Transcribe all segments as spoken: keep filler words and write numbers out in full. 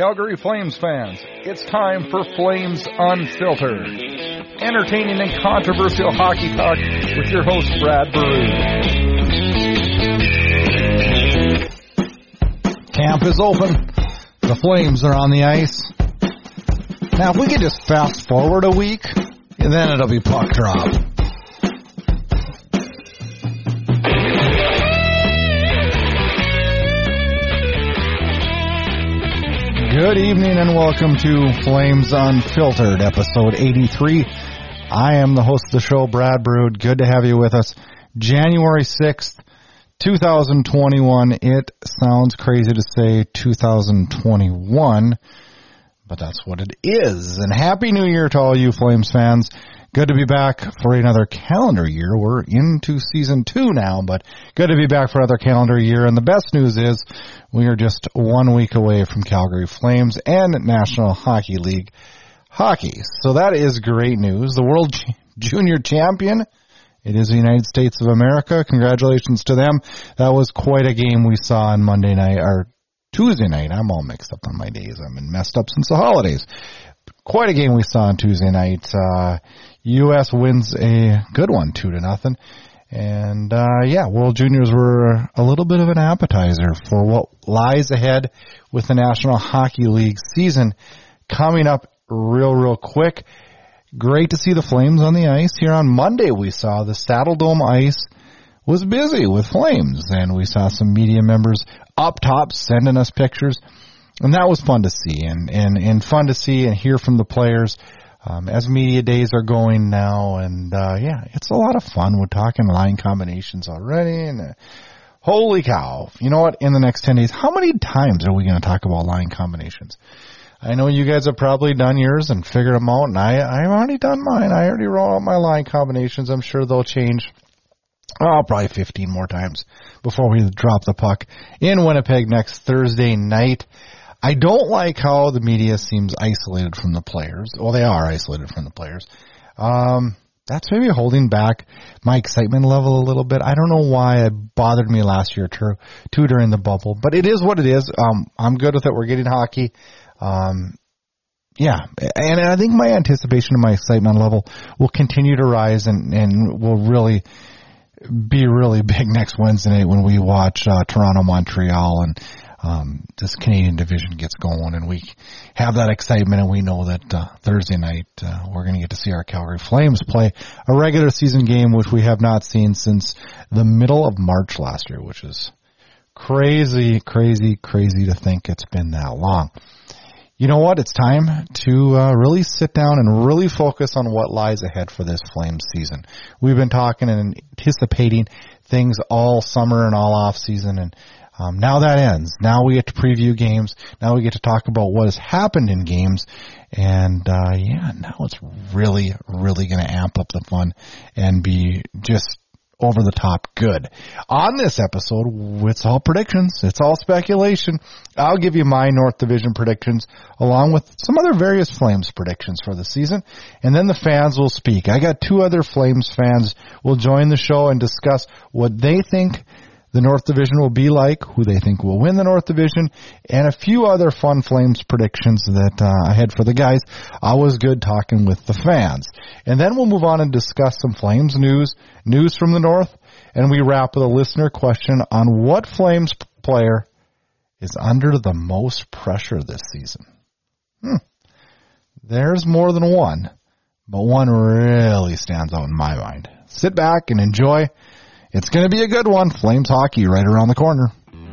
Calgary Flames fans, it's time for Flames Unfiltered. Entertaining and controversial hockey talk with your host, Brad Baroud. Camp is open. The Flames are on the ice. Now, if we could just fast forward a week, and then it'll be puck drop. Good evening and welcome to Flames Unfiltered, episode eighty-three. I am the host of the show, Brad Baroud. Good to have you with us. January sixth, twenty twenty-one. It sounds crazy to say two thousand twenty-one, but that's what it is. And Happy New Year to all you Flames fans. Good to be back for another calendar year. We're into season two now, but good to be back for another calendar year. And the best news is we are just one week away from Calgary Flames and National Hockey League hockey. So that is great news. The World Junior Champion, it is the United States of America. Congratulations to them. That was quite a game we saw on Monday night, or Tuesday night. I'm all mixed up on my days. I've been messed up since the holidays. Quite a game we saw on Tuesday night. Uh, U S wins a good one, two to nothing. And, uh, yeah, World Juniors were a little bit of an appetizer for what lies ahead with the National Hockey League season coming up real, real quick. Great to see the Flames on the ice. Here on Monday, we saw the Saddledome ice was busy with Flames, and we saw some media members up top sending us pictures. And that was fun to see, and, and, and fun to see and hear from the players um, as media days are going now. And, uh, yeah, it's a lot of fun. We're talking line combinations already. And uh, holy cow. You know what? In the next ten days, how many times are we going to talk about line combinations? I know you guys have probably done yours and figured them out, and I, I've already done mine. I already wrote out my line combinations. I'm sure they'll change. Oh, probably fifteen more times before we drop the puck in Winnipeg next Thursday night. I don't like how the media seems isolated from the players. Well, they are isolated from the players. Um, that's maybe holding back my excitement level a little bit. I don't know why it bothered me last year too, too during the bubble, but it is what it is. Um, I'm good with it. We're getting hockey. Um, yeah, and I think my anticipation and my excitement level will continue to rise and, and will really be really big next Wednesday night when we watch uh, Toronto, Montreal, and um, this Canadian division gets going, and we have that excitement, and we know that uh, Thursday night uh, we're going to get to see our Calgary Flames play a regular season game, which we have not seen since the middle of March last year, which is crazy, crazy, crazy to think it's been that long. You know what? It's time to uh, really sit down and really focus on what lies ahead for this Flames season. We've been talking and anticipating things all summer and all off season, and um, now that ends. Now we get to preview games. Now we get to talk about what has happened in games, and uh, yeah, now it's really, really going to amp up the fun and be just over the top good. On this episode, it's all predictions. It's all speculation. I'll give you my North Division predictions along with some other various Flames predictions for the season, and then the fans will speak. I got two other Flames fans will join the show and discuss what they think the North Division will be like, who they think will win the North Division, and a few other fun Flames predictions that uh, I had for the guys. Always good talking with the fans. And then we'll move on and discuss some Flames news, news from the North, and we wrap with a listener question on what Flames player is under the most pressure this season. Hmm. There's more than one, but one really stands out in my mind. Sit back and enjoy. It's going to be a good one. Flames hockey right around the corner.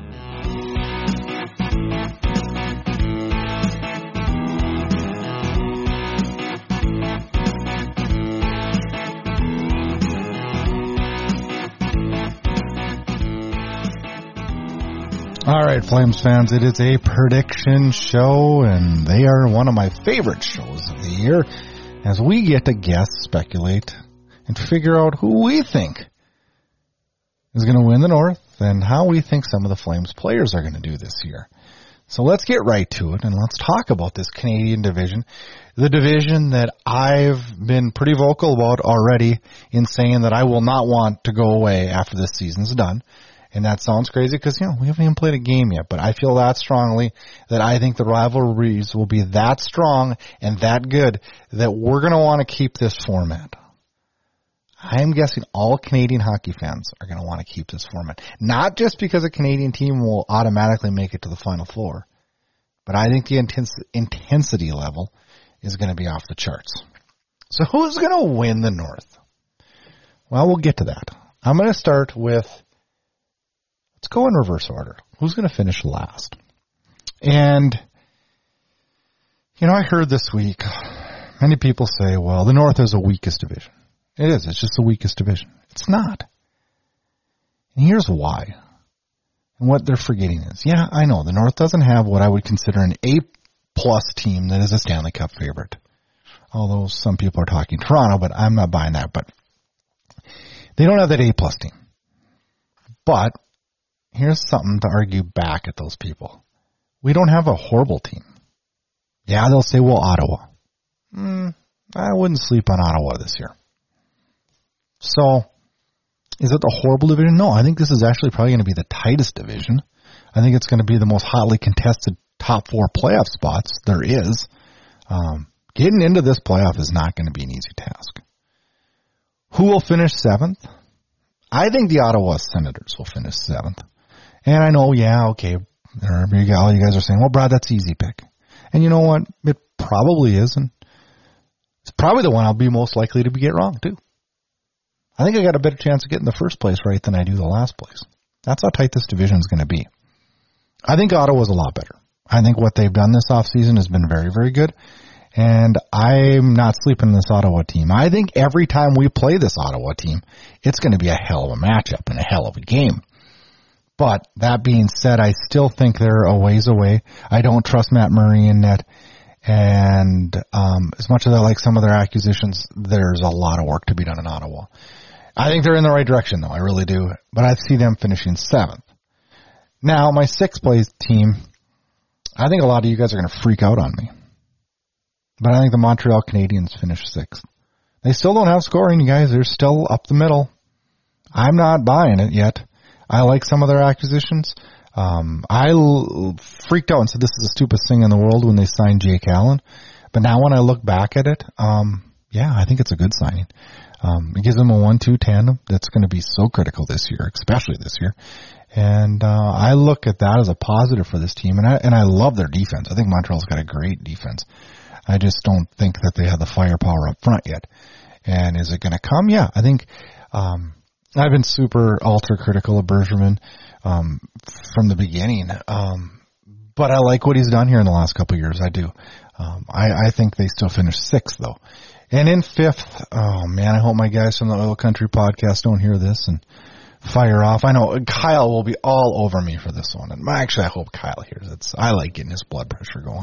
All right, Flames fans, it is a prediction show, and they are one of my favorite shows of the year as we get to guess, speculate, and figure out who we think is going to win the North and how we think some of the Flames players are going to do this year. So let's get right to it, and let's talk about this Canadian division, the division that I've been pretty vocal about already in saying that I will not want to go away after this season's done. And that sounds crazy because, you know, we haven't even played a game yet. But I feel that strongly that I think the rivalries will be that strong and that good that we're going to want to keep this format. I'm guessing all Canadian hockey fans are going to want to keep this format. Not just because a Canadian team will automatically make it to the Final Four, but I think the intens- intensity level is going to be off the charts. So who's going to win the North? Well, we'll get to that. I'm going to start with, let's go in reverse order. Who's going to finish last? And, you know, I heard this week, many people say, well, the North is the weakest division. It is. It's just the weakest division. It's not. And here's why. And what they're forgetting is, yeah, I know, the North doesn't have what I would consider an A-plus team that is a Stanley Cup favorite. Although some people are talking Toronto, but I'm not buying that. But they don't have that A-plus team. But here's something to argue back at those people. We don't have a horrible team. Yeah, they'll say, well, Ottawa. Mm, I wouldn't sleep on Ottawa this year. So, is it the horrible division? No, I think this is actually probably going to be the tightest division. I think it's going to be the most hotly contested top four playoff spots there is. Um, getting into this playoff is not going to be an easy task. Who will finish seventh? I think the Ottawa Senators will finish seventh. And I know, yeah, okay, all you guys are saying, well, Brad, that's easy pick. And you know what? It probably is, and it's probably the one I'll be most likely to get wrong, too. I think I got a better chance of getting the first place right than I do the last place. That's how tight this division is going to be. I think Ottawa's a lot better. I think what they've done this offseason has been very, very good. And I'm not sleeping in this Ottawa team. I think every time we play this Ottawa team, it's going to be a hell of a matchup and a hell of a game. But that being said, I still think they're a ways away. I don't trust Matt Murray in net. And um, as much as I like some of their acquisitions, there's a lot of work to be done in Ottawa. I think they're in the right direction, though. I really do. But I see them finishing seventh. Now, my sixth place team, I think a lot of you guys are going to freak out on me. But I think the Montreal Canadiens finished sixth. They still don't have scoring, you guys. They're still up the middle. I'm not buying it yet. I like some of their acquisitions. Um, I l- freaked out and said this is the stupidest thing in the world when they signed Jake Allen. But now when I look back at it, um, yeah, I think it's a good signing. Um, it gives them a one two tandem that's going to be so critical this year, especially this year. And uh, I look at that as a positive for this team, and I and I love their defense. I think Montreal's got a great defense. I just don't think that they have the firepower up front yet. And is it going to come? Yeah, I think um, I've been super ultra critical of Bergevin um, from the beginning, um, but I like what he's done here in the last couple of years. I do. Um, I, I think they still finished sixth though. And in fifth, oh man, I hope my guys from the Oil Country podcast don't hear this and fire off. I know Kyle will be all over me for this one. And actually, I hope Kyle hears it. I like getting his blood pressure going.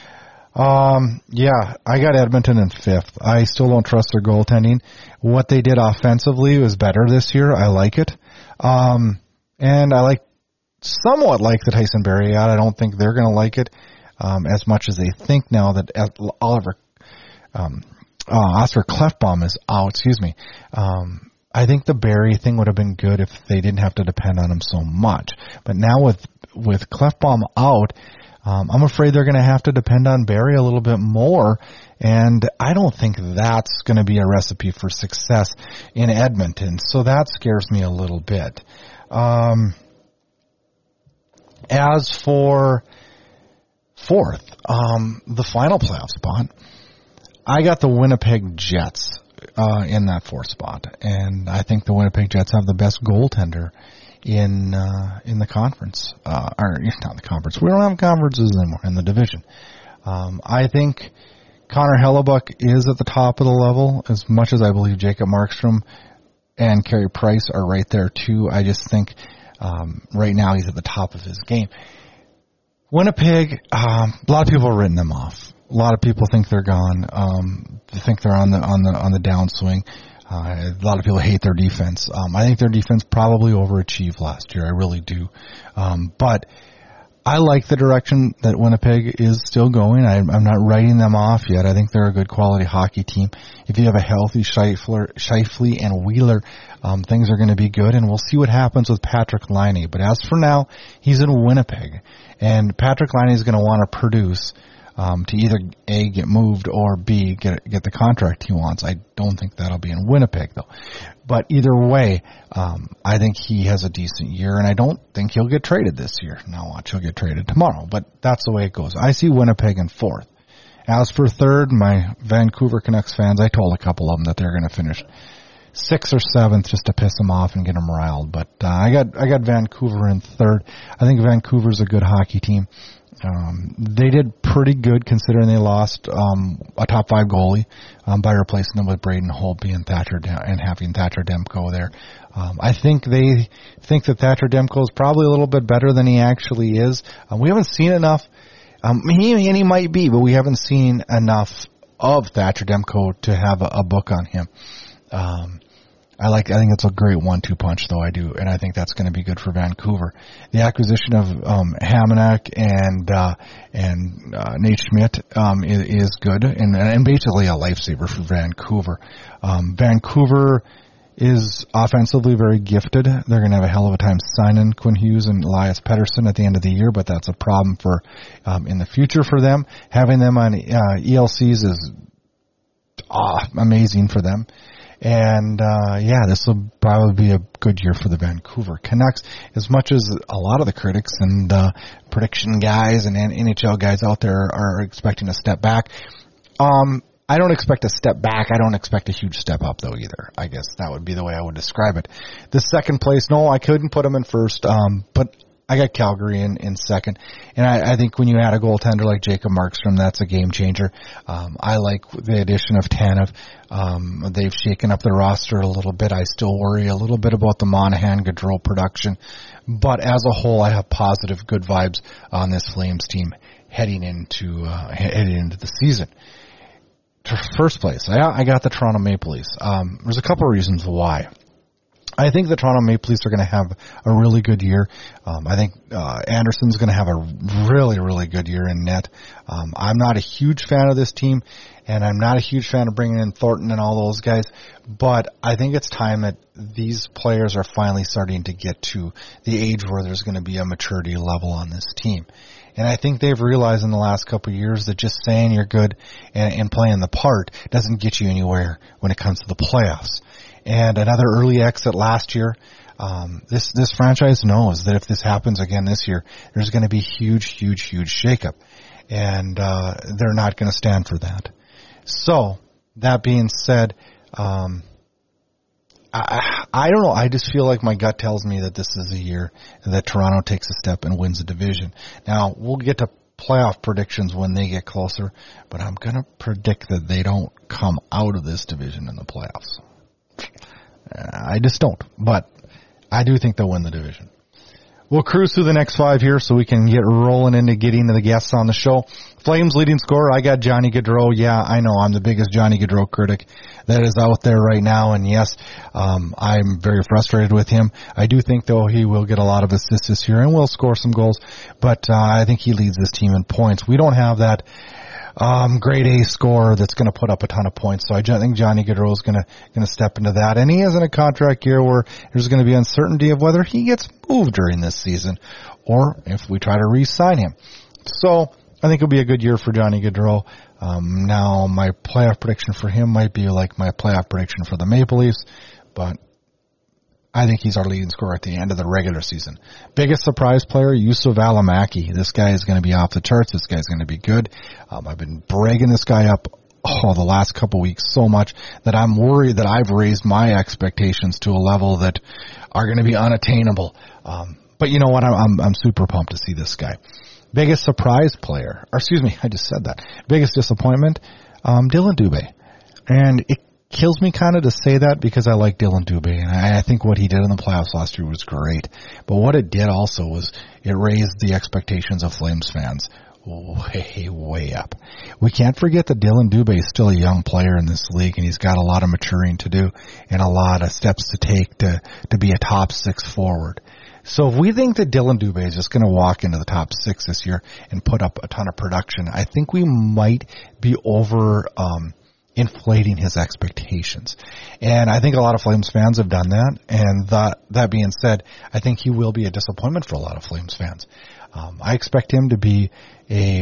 Um, yeah, I got Edmonton in fifth. I still don't trust their goaltending. What they did offensively was better this year. I like it. Um, and I like, somewhat like the Tyson Barrie out. I don't think they're going to like it, um, as much as they think now that Oliver, um, Uh, Oscar Klefbom is out, excuse me. Um, I think the Barrie thing would have been good if they didn't have to depend on him so much. But now with, with Klefbom out, um, I'm afraid they're going to have to depend on Barrie a little bit more. And I don't think that's going to be a recipe for success in Edmonton. So that scares me a little bit. Um, as for fourth, um, the final playoff spot, I got the Winnipeg Jets uh, in that fourth spot, and I think the Winnipeg Jets have the best goaltender in uh, in the conference, uh, or not the conference. We don't have conferences anymore in the division. Um, I think Connor Hellebuck is at the top of the level, as much as I believe Jacob Markstrom and Carey Price are right there too. I just think um, right now he's at the top of his game. Winnipeg, um, a lot of people have written them off. A lot of people think they're gone. Um, they think they're on the on the on the downswing. Uh, a lot of people hate their defense. Um, I think their defense probably overachieved last year. I really do. Um, but I like the direction that Winnipeg is still going. I'm, I'm not writing them off yet. I think they're a good quality hockey team. If you have a healthy Scheifler, Scheifele and Wheeler, um, things are going to be good, and we'll see what happens with Patrick Laine. But as for now, he's in Winnipeg, and Patrick Laine is going to want to produce um, to either A, get moved, or B, get get the contract he wants. I don't think that'll be in Winnipeg, though. But either way, um, I think he has a decent year, and I don't think he'll get traded this year. Now watch, he'll get traded tomorrow, but that's the way it goes. I see Winnipeg in fourth. As for third, my Vancouver Canucks fans, I told a couple of them that they're going to finish sixth or seventh just to piss them off and get them riled. But uh, I got I got Vancouver in third. I think Vancouver's a good hockey team. Um, they did pretty good considering they lost um, a top five goalie um, by replacing them with Braden Holtby and Thatcher De- and having Thatcher Demko there. Um, I think they think that Thatcher Demko is probably a little bit better than he actually is. Um, we haven't seen enough. Um, he, and he might be, but we haven't seen enough of Thatcher Demko to have a, a book on him. Um, I like. I think it's a great one-two punch, though. I do, and I think that's going to be good for Vancouver. The acquisition of um, Hamonic and uh, and uh, Nate Schmidt um, is, is good, and, and basically a lifesaver for Vancouver. Um, Vancouver is offensively very gifted. They're going to have a hell of a time signing Quinn Hughes and Elias Pettersson at the end of the year, but that's a problem for um, in the future for them. Having them on uh, E L Cs is oh, amazing for them. And, uh, yeah, this will probably be a good year for the Vancouver Canucks. As much as a lot of the critics and, uh, prediction guys and N H L guys out there are expecting a step back, um, I don't expect a step back. I don't expect a huge step up, though, either. I guess that would be the way I would describe it. The second place, no, I couldn't put them in first, um, but I got Calgary in, in second. And I, I think when you add a goaltender like Jacob Markstrom, that's a game changer. Um, I like the addition of Tanev. Um, they've shaken up the roster a little bit. I still worry a little bit about the Monahan-Gaudreau production. But as a whole, I have positive, good vibes on this Flames team heading into, uh, heading into the season. First place, I, I got the Toronto Maple Leafs. Um, there's a couple of reasons why. I think the Toronto Maple Leafs are going to have a really good year. Um, I think uh, Anderson's going to have a really, really good year in net. Um, I'm not a huge fan of this team, and I'm not a huge fan of bringing in Thornton and all those guys, but I think it's time that these players are finally starting to get to the age where there's going to be a maturity level on this team. And I think they've realized in the last couple of years that just saying you're good and, and playing the part doesn't get you anywhere when it comes to the playoffs. And another early exit last year. Um, this this franchise knows that if this happens again this year, there's going to be huge, huge, huge shakeup, and uh, they're not going to stand for that. So that being said, um, I, I don't know. I just feel like my gut tells me that this is a year that Toronto takes a step and wins a division. Now we'll get to playoff predictions when they get closer, but I'm going to predict that they don't come out of this division in the playoffs. I just don't, but I do think they'll win the division. We'll cruise through the next five here so we can get rolling into getting to the guests on the show. Flames leading scorer, I got Johnny Gaudreau. Yeah, I know, I'm the biggest Johnny Gaudreau critic that is out there right now, and yes, um, I'm very frustrated with him. I do think, though, he will get a lot of assists this year and will score some goals, but uh, I think he leads this team in points. We don't have that Um, grade A scorer that's going to put up a ton of points. So I think Johnny Gaudreau is going to going to step into that. And he is in a contract year where there's going to be uncertainty of whether he gets moved during this season or if we try to re-sign him. So I think it'll be a good year for Johnny Gaudreau. Um, now my playoff prediction for him might be like my playoff prediction for the Maple Leafs, but I think he's our leading scorer at the end of the regular season. Biggest surprise player, Yusuf Alamaki. This guy is going to be off the charts. This guy's going to be good. Um, I've been bragging this guy up oh, the last couple weeks so much that I'm worried that I've raised my expectations to a level that are going to be unattainable. Um, but you know what? I'm, I'm, I'm super pumped to see this guy. Biggest surprise player, or excuse me, I just said that. Biggest disappointment, um, Dylan Dubé. And it kills me kind of to say that because I like Dylan Dubé, and I, I think what he did in the playoffs last year was great. But what it did also was it raised the expectations of Flames fans way, way up. We can't forget that Dylan Dubé is still a young player in this league, and he's got a lot of maturing to do and a lot of steps to take to, to be a top six forward. So if we think that Dylan Dubé is just going to walk into the top six this year and put up a ton of production, I think we might be over um, inflating his expectations. And I think a lot of Flames fans have done that. And that, that being said, I think he will be a disappointment for a lot of Flames fans. Um, I expect him to be a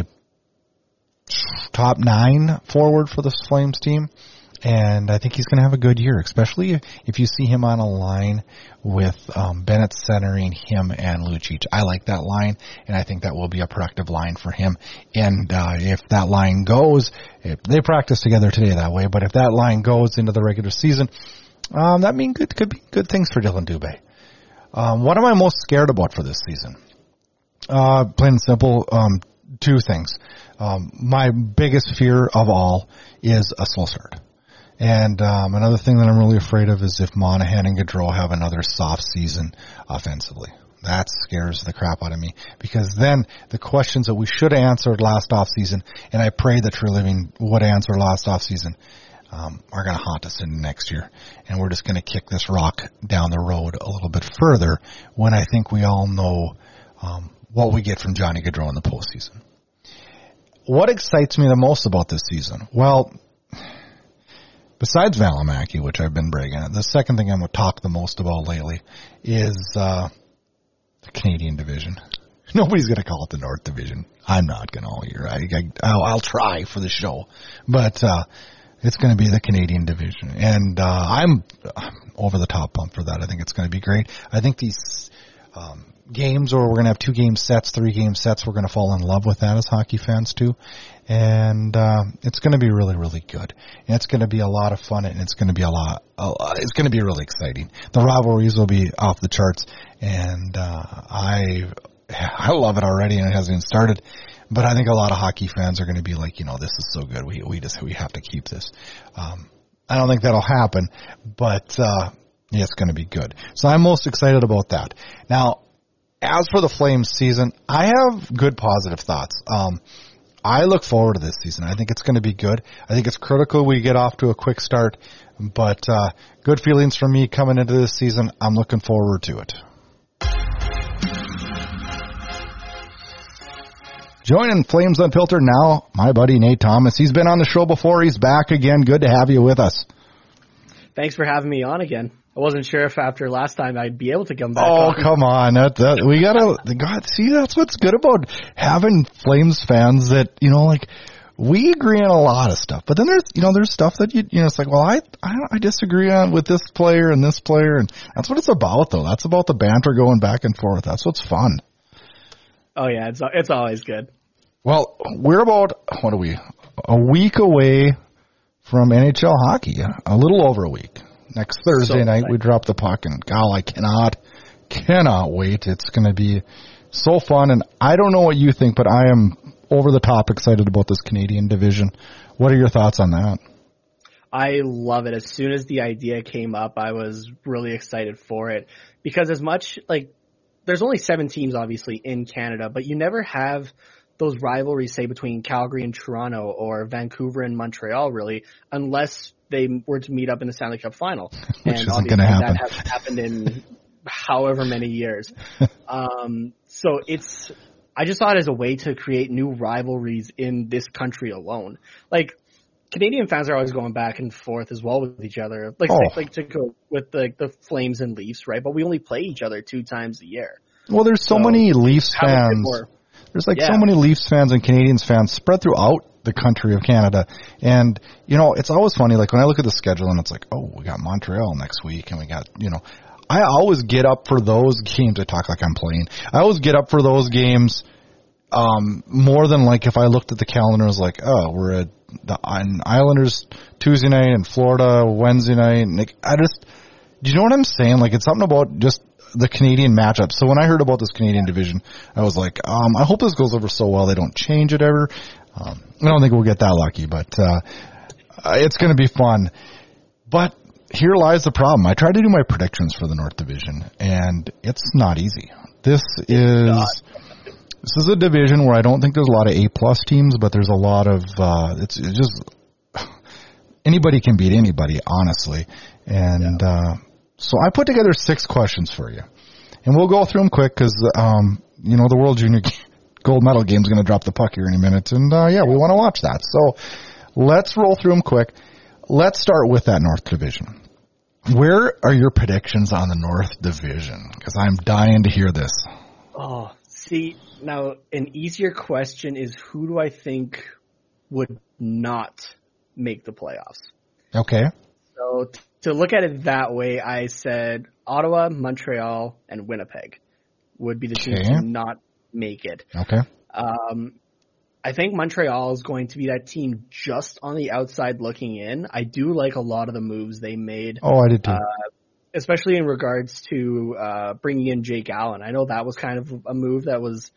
top nine forward for this Flames team. And I think he's going to have a good year, especially if you see him on a line with um, Bennett centering him and Lucic. I like that line, and I think that will be a productive line for him. And uh, if that line goes, if they practice together today that way, but if that line goes into the regular season, um, that mean good could be good things for Dylan Dubé. Um, what am I most scared about for this season? Uh, plain and simple, um, two things. Um, my biggest fear of all is a slow start. And um, another thing that I'm really afraid of is if Monahan and Gaudreau have another soft season offensively. That scares the crap out of me, because then the questions that we should have answered last offseason, and I pray that True Living would answer last offseason, um, are going to haunt us in next year. And we're just going to kick this rock down the road a little bit further when I think we all know um, what we get from Johnny Gaudreau in the postseason. What excites me the most about this season? Well, besides Valimaki, which I've been bragging on, the second thing I'm going to talk the most about lately is uh, the Canadian division. Nobody's going to call it the North Division. I'm not going to all year. I, I, I'll, I'll try for the show. But uh, it's going to be the Canadian division. And uh, I'm, I'm over the top pumped for that. I think it's going to be great. I think these um, games, or we're going to have two game sets, three game sets, we're going to fall in love with that as hockey fans too. And uh, it's going to be really, really good. And it's going to be a lot of fun, and it's going to be a lot. Uh, it's going to be really exciting. The rivalries will be off the charts, and uh, I, I love it already, and it hasn't even started. But I think a lot of hockey fans are going to be like, you know, this is so good. We we just we have to keep this. Um, I don't think that'll happen, but uh, yeah, it's going to be good. So I'm most excited about that. Now, as for the Flames season, I have good positive thoughts. Um, I look forward to this season. I think it's going to be good. I think it's critical we get off to a quick start, but uh, good feelings from me coming into this season. I'm looking forward to it. Joining Flames Unfiltered now, my buddy Nate Thomas. He's been on the show before. He's back again. Good to have you with us. Thanks for having me on again. I wasn't sure if after last time I'd be able to come back. Oh, on. come on. That, that, we gotta, God, see, that's what's good about having Flames fans that, you know, like, we agree on a lot of stuff, but then there's, you know, there's stuff that you, you know, it's like, well, I, I, I disagree on with this player and this player, and that's what it's about, though. That's about the banter going back and forth. That's what's fun. Oh yeah, it's, it's always good. Well, we're about, what are we, a week away from N H L hockey, a little over a week. Next Thursday so night, we drop the puck, and God, I cannot, cannot wait. It's going to be so fun, and I don't know what you think, but I am over the top excited about this Canadian division. What are your thoughts on that? I love it. As soon as the idea came up, I was really excited for it, because as much, like, there's only seven teams, obviously, in Canada, but you never have those rivalries, say, between Calgary and Toronto or Vancouver and Montreal, really, unless they were to meet up in the Stanley Cup final. Which and isn't going to happen. That hasn't happened in however many years. um, so it's, I just saw it as a way to create new rivalries in this country alone. Like, Canadian fans are always going back and forth as well with each other. Like, oh. like to go with the, the Flames and Leafs, right? But we only play each other two times a year. Well, there's so, so many Leafs fans. There's like yeah. so many Leafs fans and Canadians fans spread throughout the country of Canada. And, you know, it's always funny, like when I look at the schedule and it's like, oh, we got Montreal next week and we got, you know, I always get up for those games. I talk like I'm playing. I always get up for those games um, more than like if I looked at the calendar and was like, oh, we're at the Islanders Tuesday night and Florida Wednesday night. And like, I just, do you know what I'm saying? Like, it's something about just the Canadian matchup. So when I heard about this Canadian division, I was like, um, I hope this goes over so well they don't change it ever. Um, I don't think we'll get that lucky, but uh, it's going to be fun. But here lies the problem. I tried to do my predictions for the North Division, and it's not easy. This is this is a division where I don't think there's a lot of A-plus teams, but there's a lot of uh, it's, it's just anybody can beat anybody, honestly. And yeah. uh, so I put together six questions for you. And we'll go through them quick because, um, you know, the World Junior Gold Medal game is going to drop the puck here any minute. And, uh, yeah, we want to watch that. So let's roll through them quick. Let's start with that North Division. Where are your predictions on the North Division? Because I'm dying to hear this. Oh, see, now an easier question is who do I think would not make the playoffs? Okay. So t- to look at it that way, I said Ottawa, Montreal, and Winnipeg would be the teams Okay. to not make it. Okay. Um, I think Montreal is going to be that team just on the outside looking in. I do like a lot of the moves they made. Oh, I did too. Uh, especially in regards to uh, bringing in Jake Allen. I know that was kind of a move that was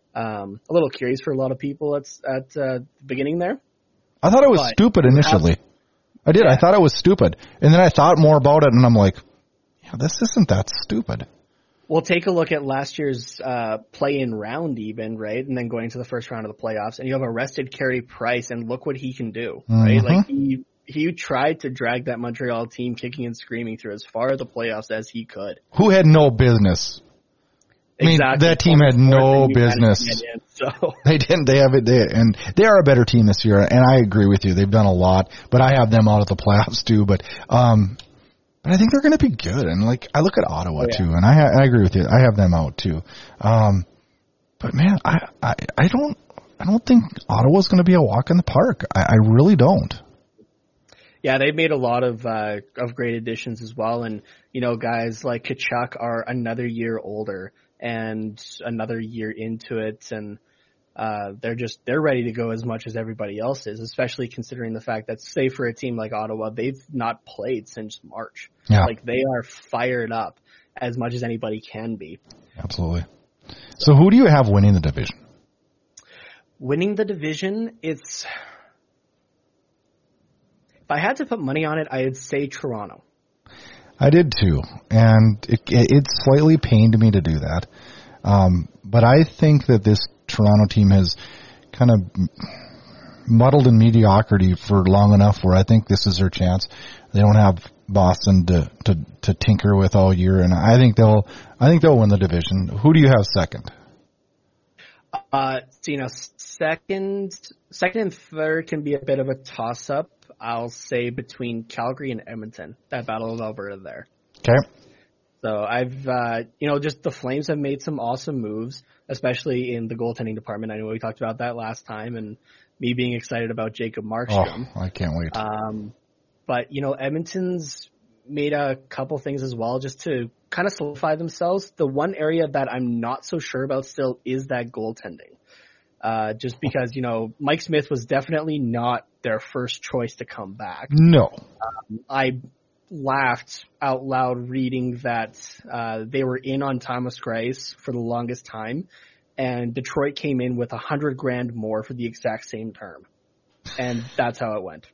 um, a little curious for a lot of people at, at uh, the beginning there. I thought it was but stupid initially. I did. Yeah. I thought it was stupid. And then I thought more about it, and I'm like, yeah, this isn't that stupid. We'll take a look at last year's uh, play-in round even, right? And then going to the first round of the playoffs. And you have arrested Carey Price, and look what he can do, right? Mm-hmm. Like he he tried to drag that Montreal team kicking and screaming through as far the playoffs as he could. Who had no business? I mean, Exactly. that team had no business. In, so They didn't. They have it. They, and they are a better team this year. And I agree with you. They've done a lot. But I have them out of the playoffs too. But um, but I think they're going to be good. And like I look at Ottawa Oh, yeah. too, and I ha- I agree with you. I have them out too. Um, but man, I, I I don't I don't think Ottawa's going to be a walk in the park. I, I really don't. yeah, they've made a lot of uh, of great additions as well. And you know, guys like Kachuk are another year older and another year into it, and uh, they're just they're ready to go as much as everybody else is, especially considering the fact that, say, for a team like Ottawa, they've not played since March. Yeah. Like they are fired up as much as anybody can be. Absolutely. So who do you have winning the division? Winning the division, it's if I had to put money on it, I'd say Toronto. I did too, and it, it, it slightly pained me to do that. Um, but I think that this Toronto team has kind of muddled in mediocrity for long enough where I think this is their chance. They don't have Boston to, to, to tinker with all year, and I think they'll I think they'll win the division. Who do you have second? Uh, so, you know, second, second and third can be a bit of a toss-up. I'll say between Calgary and Edmonton, that Battle of Alberta there. Okay. So I've, uh, you know, just the Flames have made some awesome moves, especially in the goaltending department. I know we talked about that last time, and me being excited about Jacob Markstrom. Oh, I can't wait. Um, but, you know, Edmonton's made a couple things as well just to kind of solidify themselves. The one area that I'm not so sure about still is that goaltending. Uh, just because, you know, Mike Smith was definitely not their first choice to come back. No. Um, I laughed out loud reading that uh, they were in on Thomas Greiss for the longest time, and Detroit came in with a hundred grand more for the exact same term. And that's how it went.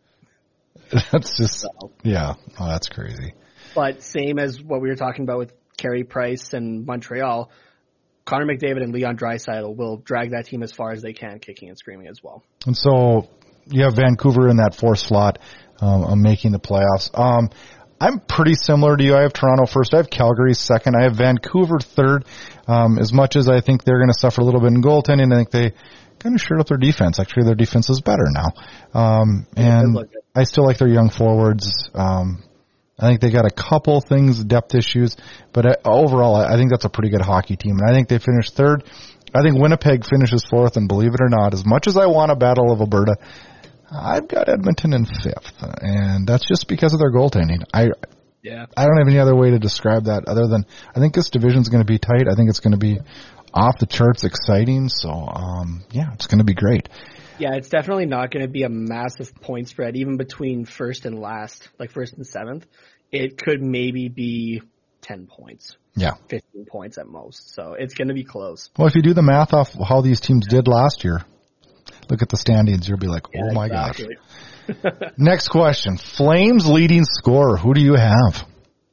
That's just, So. yeah, oh, that's crazy. But same as what we were talking about with Carey Price and Montreal, Connor McDavid and Leon Draisaitl will drag that team as far as they can, kicking and screaming as well. And so you have Vancouver in that fourth slot, um, of making the playoffs. Um, I'm pretty similar to you. I have Toronto first. I have Calgary second. I have Vancouver third. Um, as much as I think they're going to suffer a little bit in goaltending, I think they kind of shored up their defense. Actually, their defense is better now. Um, and I still like their young forwards. Um, I think they got a couple things, depth issues, but I, overall, I think that's a pretty good hockey team. And I think they finished third. I think Winnipeg finishes fourth, and believe it or not, as much as I want a Battle of Alberta, I've got Edmonton in fifth, and that's just because of their goaltending. I yeah. I don't have any other way to describe that other than I think this division's going to be tight. I think it's going to be off the charts exciting. So, um, yeah, it's going to be great. Yeah, it's definitely not going to be a massive point spread, even between first and last, like first and seventh. It could maybe be ten points. Yeah. fifteen points at most. So it's going to be close. Well, if you do the math off how these teams did last year, look at the standings, you'll be like, oh Yeah, my exactly. gosh. Next question. Flames leading scorer. Who do you have?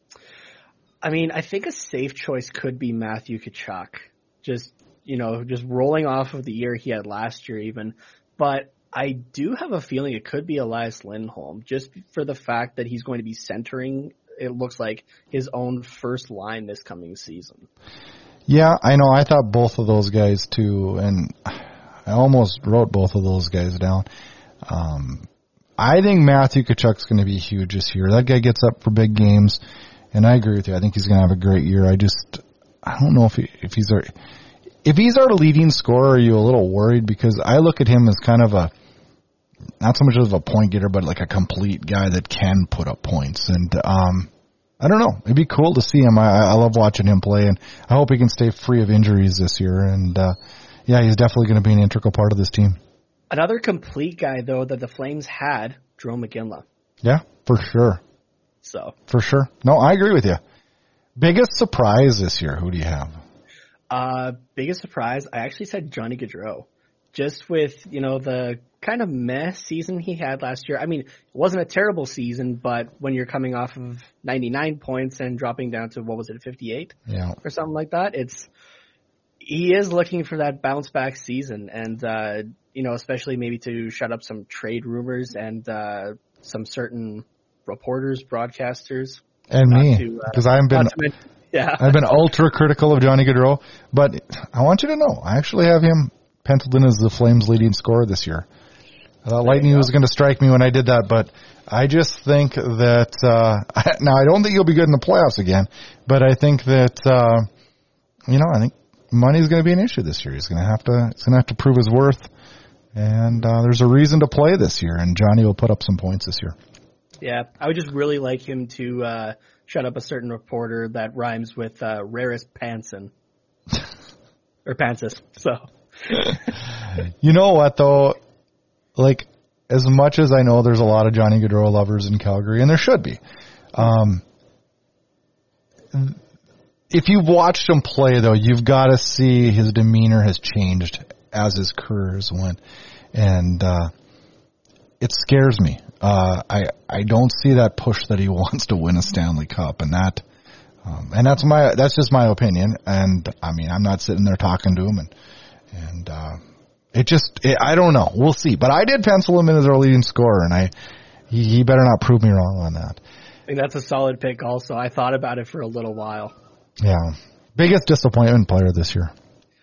I mean, I think a safe choice could be Matthew Tkachuk. Just, you know, just rolling off of the year he had last year even. But I do have a feeling it could be Elias Lindholm, just for the fact that he's going to be centering it looks like, his own first line this coming season. Yeah, I know. I thought both of those guys too, and I almost wrote both of those guys down. Um, I think Matthew Tkachuk's going to be huge this year. That guy gets up for big games, and I agree with you. I think he's going to have a great year. I just, I don't know if he, if he's our, if he's our leading scorer, are you a little worried? Because I look at him as kind of a, not so much of a point getter, but like a complete guy that can put up points. And, um, I don't know. It'd be cool to see him. I, I love watching him play, and I hope he can stay free of injuries this year. And, uh, yeah, he's definitely going to be an integral part of this team. Another complete guy, though, that the Flames had, Jarome Iginla. Yeah, for sure. So For sure. No, I agree with you. Biggest surprise this year, who do you have? Uh, biggest surprise, I actually said Johnny Gaudreau. Just with, you know, the kind of meh season he had last year. I mean, it wasn't a terrible season, but when you're coming off of ninety-nine points and dropping down to, what was it, fifty-eight? Yeah. Or something like that, it's, he is looking for that bounce back season. And, uh, you know, especially maybe to shut up some trade rumors and, uh, some certain reporters, broadcasters. And me, because uh, I've been, mention, yeah. I've been ultra critical of Johnny Gaudreau, but I want you to know, I actually have him penciled in as the Flames' leading scorer this year. I thought lightning was going to strike me when I did that, but I just think that, uh, now I don't think he'll be good in the playoffs again, but I think that, uh, you know, I think money's going to be an issue this year. He's going to have to, he's going to have to prove his worth, and, uh, there's a reason to play this year, and Johnny will put up some points this year. Yeah, I would just really like him to, uh, shut up a certain reporter that rhymes with, uh, Raris Panson. or Pansis, so. You know what, though? Like, as much as I know there's a lot of Johnny Gaudreau lovers in Calgary, and there should be, um, if you've watched him play, though, you've got to see his demeanor has changed as his career has went. And uh, it scares me. Uh, I I don't see that push that he wants to win a Stanley Cup, and that um, and that's my that's just my opinion. And I mean, I'm not sitting there talking to him, and and uh, it just it, I don't know. We'll see. But I did pencil him in as our leading scorer, and I he, he better not prove me wrong on that. I think that's a solid pick. Also, I thought about it for a little while. Yeah, biggest disappointment player this year.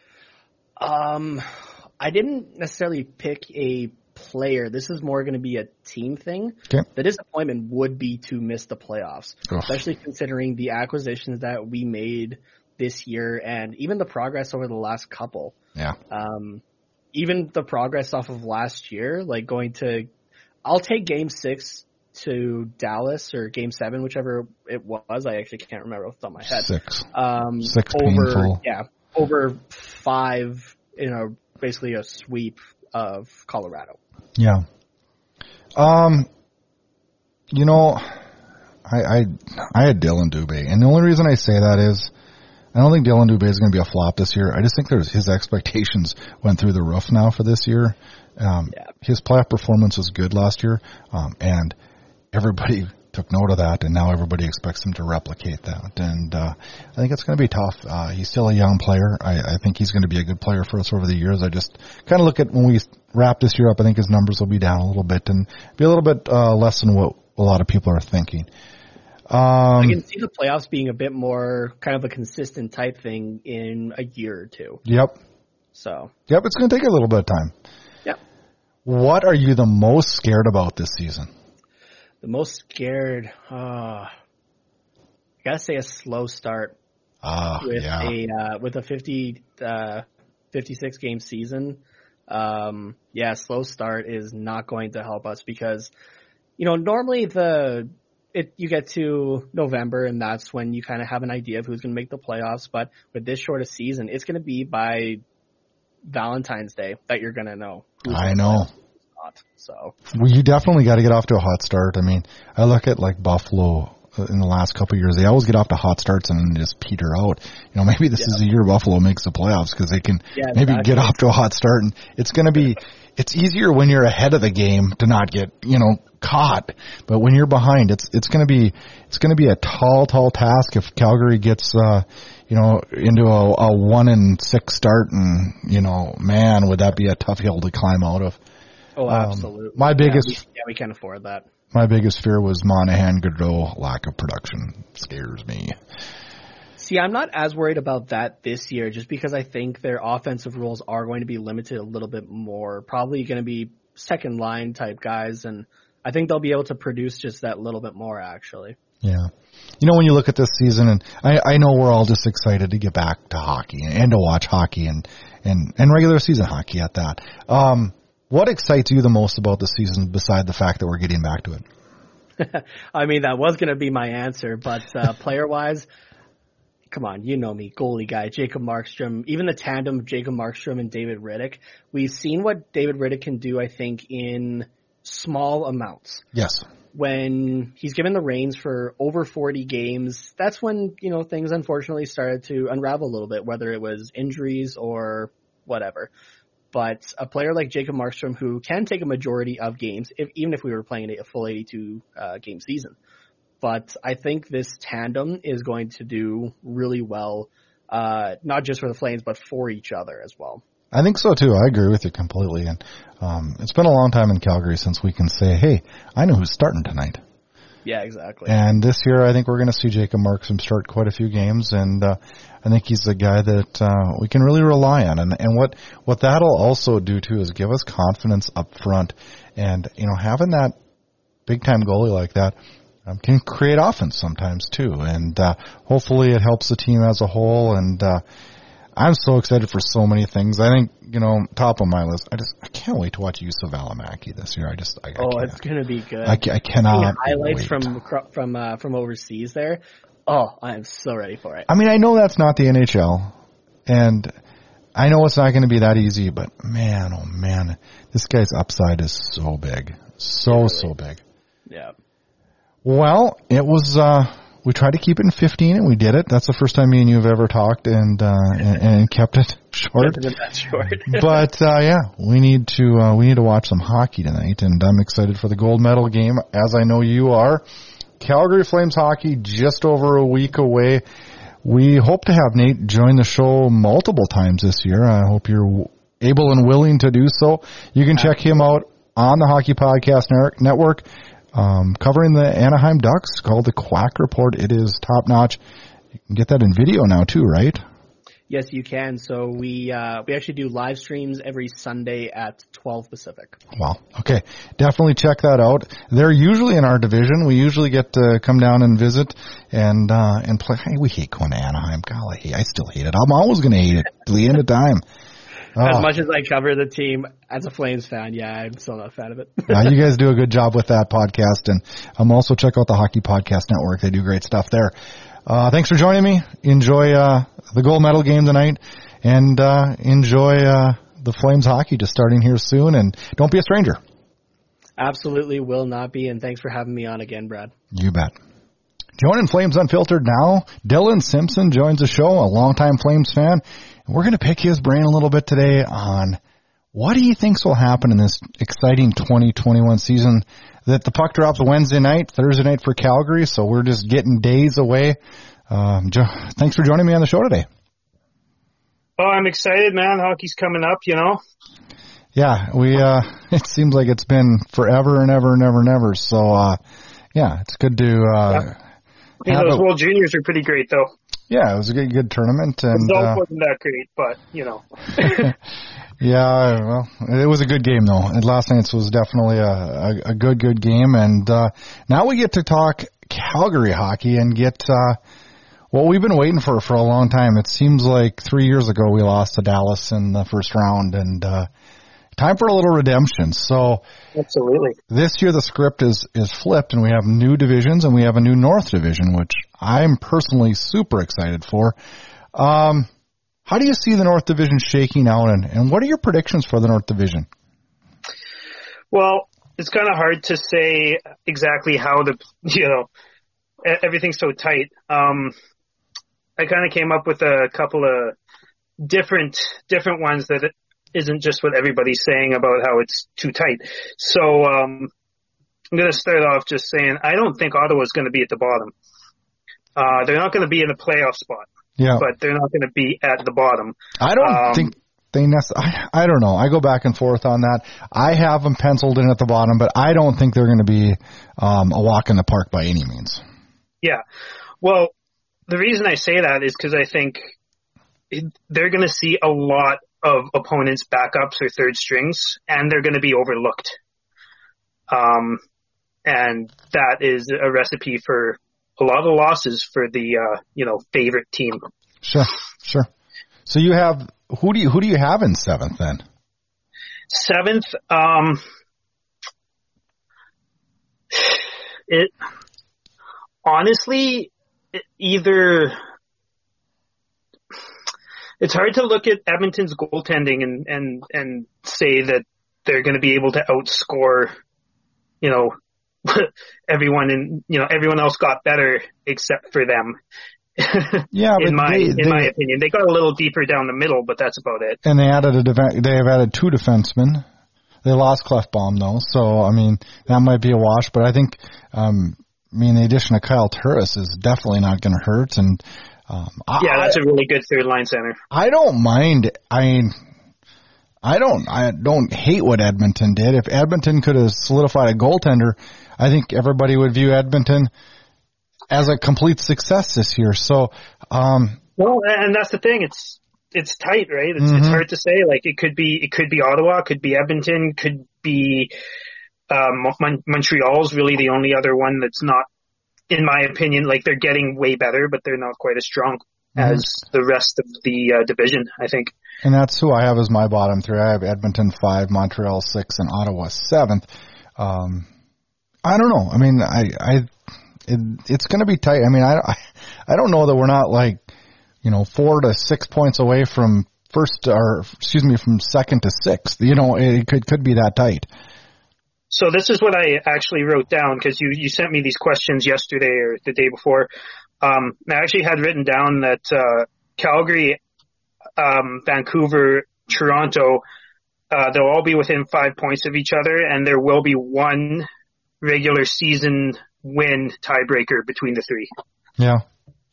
Um, I didn't necessarily pick a player. This is more going to be a team thing. Okay. The disappointment would be to miss the playoffs, Ugh. especially considering the acquisitions that we made this year and even the progress over the last couple. Yeah. Um, even the progress off of last year, like going to, I'll take game six to Dallas or game seven, whichever it was. I actually can't remember off the top of my head. Six. Um, six over, painful. Yeah. Over five in a, basically a sweep of Colorado. Yeah. Um, you know, I, I, I had Dylan Dubé, and the only reason I say that is I don't think Dylan Dubé is going to be a flop this year. I just think there's his expectations went through the roof now for this year. Um, yeah. His playoff performance was good last year, um, and everybody took note of that, and now everybody expects him to replicate that. And uh, I think it's going to be tough. Uh, he's still a young player. I, I think he's going to be a good player for us over the years. I just kind of look at when we wrap this year up, I think his numbers will be down a little bit and be a little bit uh, less than what a lot of people are thinking. Um, I can see the playoffs being a bit more kind of a consistent type thing in a year or two. Yep. So. Yep, it's going to take a little bit of time. Yep. What are you the most scared about this season? The most scared, uh, I gotta say a slow start. Ah, with yeah. a uh, with a fifty, uh, fifty-six game season. Um, yeah, slow start is not going to help us because, you know, normally the it you get to November and that's when you kind of have an idea of who's going to make the playoffs. But with this short a season, it's going to be by Valentine's Day that you're going to know. I know. So well, you definitely got to get off to a hot start. I mean, I look at like Buffalo in the last couple of years; they always get off to hot starts and then just peter out. You know, maybe this yeah. is the year Buffalo makes the playoffs because they can yeah, maybe exactly. get off to a hot start, and it's going to be. It's easier when you're ahead of the game to not get you know caught, but when you're behind, it's it's going to be it's going to be a tall, tall task if Calgary gets uh, you know into a, a one and six start, and you know, man, would that be a tough hill to climb out of. Oh, absolutely. Um, my biggest, yeah we, yeah, we can't afford that. my biggest fear was Monahan, Gaudreau, lack of production. Scares me. See, I'm not as worried about that this year just because I think their offensive roles are going to be limited a little bit more. Probably going to be second line type guys, and I think they'll be able to produce just that little bit more, actually. Yeah. You know, when you look at this season, and I, I know we're all just excited to get back to hockey and to watch hockey and, and, and regular season hockey at that. Um, what excites you the most about the season beside the fact that we're getting back to it? I mean, that was going to be my answer, but uh, player-wise, come on, you know me, goalie guy, Jacob Markstrom, even the tandem of Jacob Markstrom and David Rittich. We've seen what David Rittich can do, I think, in small amounts. Yes. When he's given the reins for over forty games, that's when, you know, things unfortunately started to unravel a little bit, whether it was injuries or whatever. But a player like Jacob Markstrom, who can take a majority of games, if, even if we were playing a full eighty-two uh, game season. But I think this tandem is going to do really well, uh, not just for the Flames, but for each other as well. I think so too. I agree with you completely. And um, it's been a long time in Calgary since we can say, hey, I know who's starting tonight. Yeah, exactly. And this year, I think we're going to see Jacob Markstrom start quite a few games, and uh, I think he's the guy that uh, we can really rely on. And, and what, what that'll also do, too, is give us confidence up front. And, you know, having that big-time goalie like that um, can create offense sometimes, too. And uh, hopefully it helps the team as a whole. And uh, I'm so excited for so many things. I think, you know, top of my list, I just I can't wait to watch Yusuf Valimaki this year. I just I, Oh, I it's going to be good. I, I cannot highlights wait. from from uh, from overseas there. Oh, I am so ready for it. I mean, I know that's not the N H L, and I know it's not going to be that easy, but man, oh man, this guy's upside is so big. So, really? so big. Yeah. Well, it was, uh, we tried to keep it in fifteen, and we did it. That's the first time me and you have ever talked and, uh, and, and kept it short. Kept it that short. But, uh, yeah, we need to, uh, we need to watch some hockey tonight, and I'm excited for the gold medal game, as I know you are. Calgary Flames hockey just over a week away. We hope to have Nate join the show multiple times this year. I hope you're able and willing to do so. You can check him out on the Hockey Podcast Network, um, covering the Anaheim Ducks, called the Quack Report. It is top notch. You can get that in video now too, right? Yes, you can. So we uh, we actually do live streams every Sunday at twelve Pacific. Wow. Okay. Definitely check that out. They're usually in our division. We usually get to come down and visit and uh, and play. Hey, we hate going to Anaheim. Golly, I still hate it. I'm always going to hate it till the end of time. Oh. As much as I cover the team, as a Flames fan, yeah, I'm still not a fan of it. uh, you guys do a good job with that podcast. And um, also check out the Hockey Podcast Network. They do great stuff there. Uh, thanks for joining me. Enjoy uh, the gold medal game tonight, and uh, enjoy uh, the Flames hockey just starting here soon. And don't be a stranger. Absolutely will not be, and thanks for having me on again, Brad. You bet. Joining Flames Unfiltered now, Dylan Simpson joins the show, a longtime Flames fan. And we're going to pick his brain a little bit today on what he thinks will happen in this exciting twenty twenty-one season. That the puck drops Wednesday night, Thursday night for Calgary, so we're just getting days away. Um, jo- thanks for joining me on the show today. Oh, I'm excited, man. Hockey's coming up, you know. Yeah, we. Uh, it seems like it's been forever and ever and ever and ever. So, uh, yeah, it's good to. Uh, yeah. Yeah, those a, World Juniors are pretty great, though. Yeah, it was a good, good tournament, and the uh, wasn't that great, but you know. Yeah, well, it was a good game, though. And last night's was definitely a, a, a good, good game. And uh, now we get to talk Calgary hockey and get uh, what we've been waiting for for a long time. It seems like three years ago we lost to Dallas in the first round, and uh, time for a little redemption. So absolutely, this year the script is, is flipped, and we have new divisions, and we have a new North Division, which I'm personally super excited for. Um How do you see the North Division shaking out, and, and what are your predictions for the North Division? Well, it's kind of hard to say exactly how the, you know, everything's so tight. Um, I kind of came up with a couple of different, different ones that isn't just what everybody's saying about how it's too tight. So, um, I'm going to start off just saying, I don't think Ottawa's going to be at the bottom. Uh, they're not going to be in the playoff spot. Yeah. But they're not going to be at the bottom. I don't um, think they nec- I, I don't know. I go back and forth on that. I have them penciled in at the bottom, but I don't think they're going to be um, a walk in the park by any means. Yeah. Well, the reason I say that is because I think it, they're going to see a lot of opponents' backups or third strings, and they're going to be overlooked. Um, and that is a recipe for a lot of losses for the uh, you know favorite team. Sure, sure. So you have who do you who do you have in seventh then? Seventh, um, it honestly it either it's hard to look at Edmonton's goaltending and and and say that they're going to be able to outscore, you know, everyone in you know everyone else got better except for them. Yeah, but in my they, in they, my opinion, they got a little deeper down the middle, but that's about it. And they added a def- they have added two defensemen. They lost Clefbaum though, so I mean that might be a wash. But I think, um, I mean, the addition of Kyle Turris is definitely not going to hurt. And um, yeah, I, that's a really good third line center. I don't mind. I mean, I don't I don't hate what Edmonton did. If Edmonton could have solidified a goaltender, I think everybody would view Edmonton as a complete success this year. So, um, well, and that's the thing. It's, it's tight, right? It's, mm-hmm. it's hard to say. Like it could be, it could be Ottawa, it could be Edmonton, could be, um, Mon- Montreal's really the only other one that's not, in my opinion, like they're getting way better, but they're not quite as strong mm-hmm. as the rest of the uh, division, I think. And that's who I have as my bottom three. I have Edmonton five, Montreal six, and Ottawa seventh. Um, I don't know. I mean, I, I, It, it's going to be tight. I mean, I, I don't know that we're not like, you know, four to six points away from first, or excuse me, from second to sixth. You know, it could could be that tight. So this is what I actually wrote down because you, you sent me these questions yesterday or the day before. Um, I actually had written down that uh, Calgary, um, Vancouver, Toronto, uh, they'll all be within five points of each other, and there will be one regular season win tiebreaker between the three. Yeah.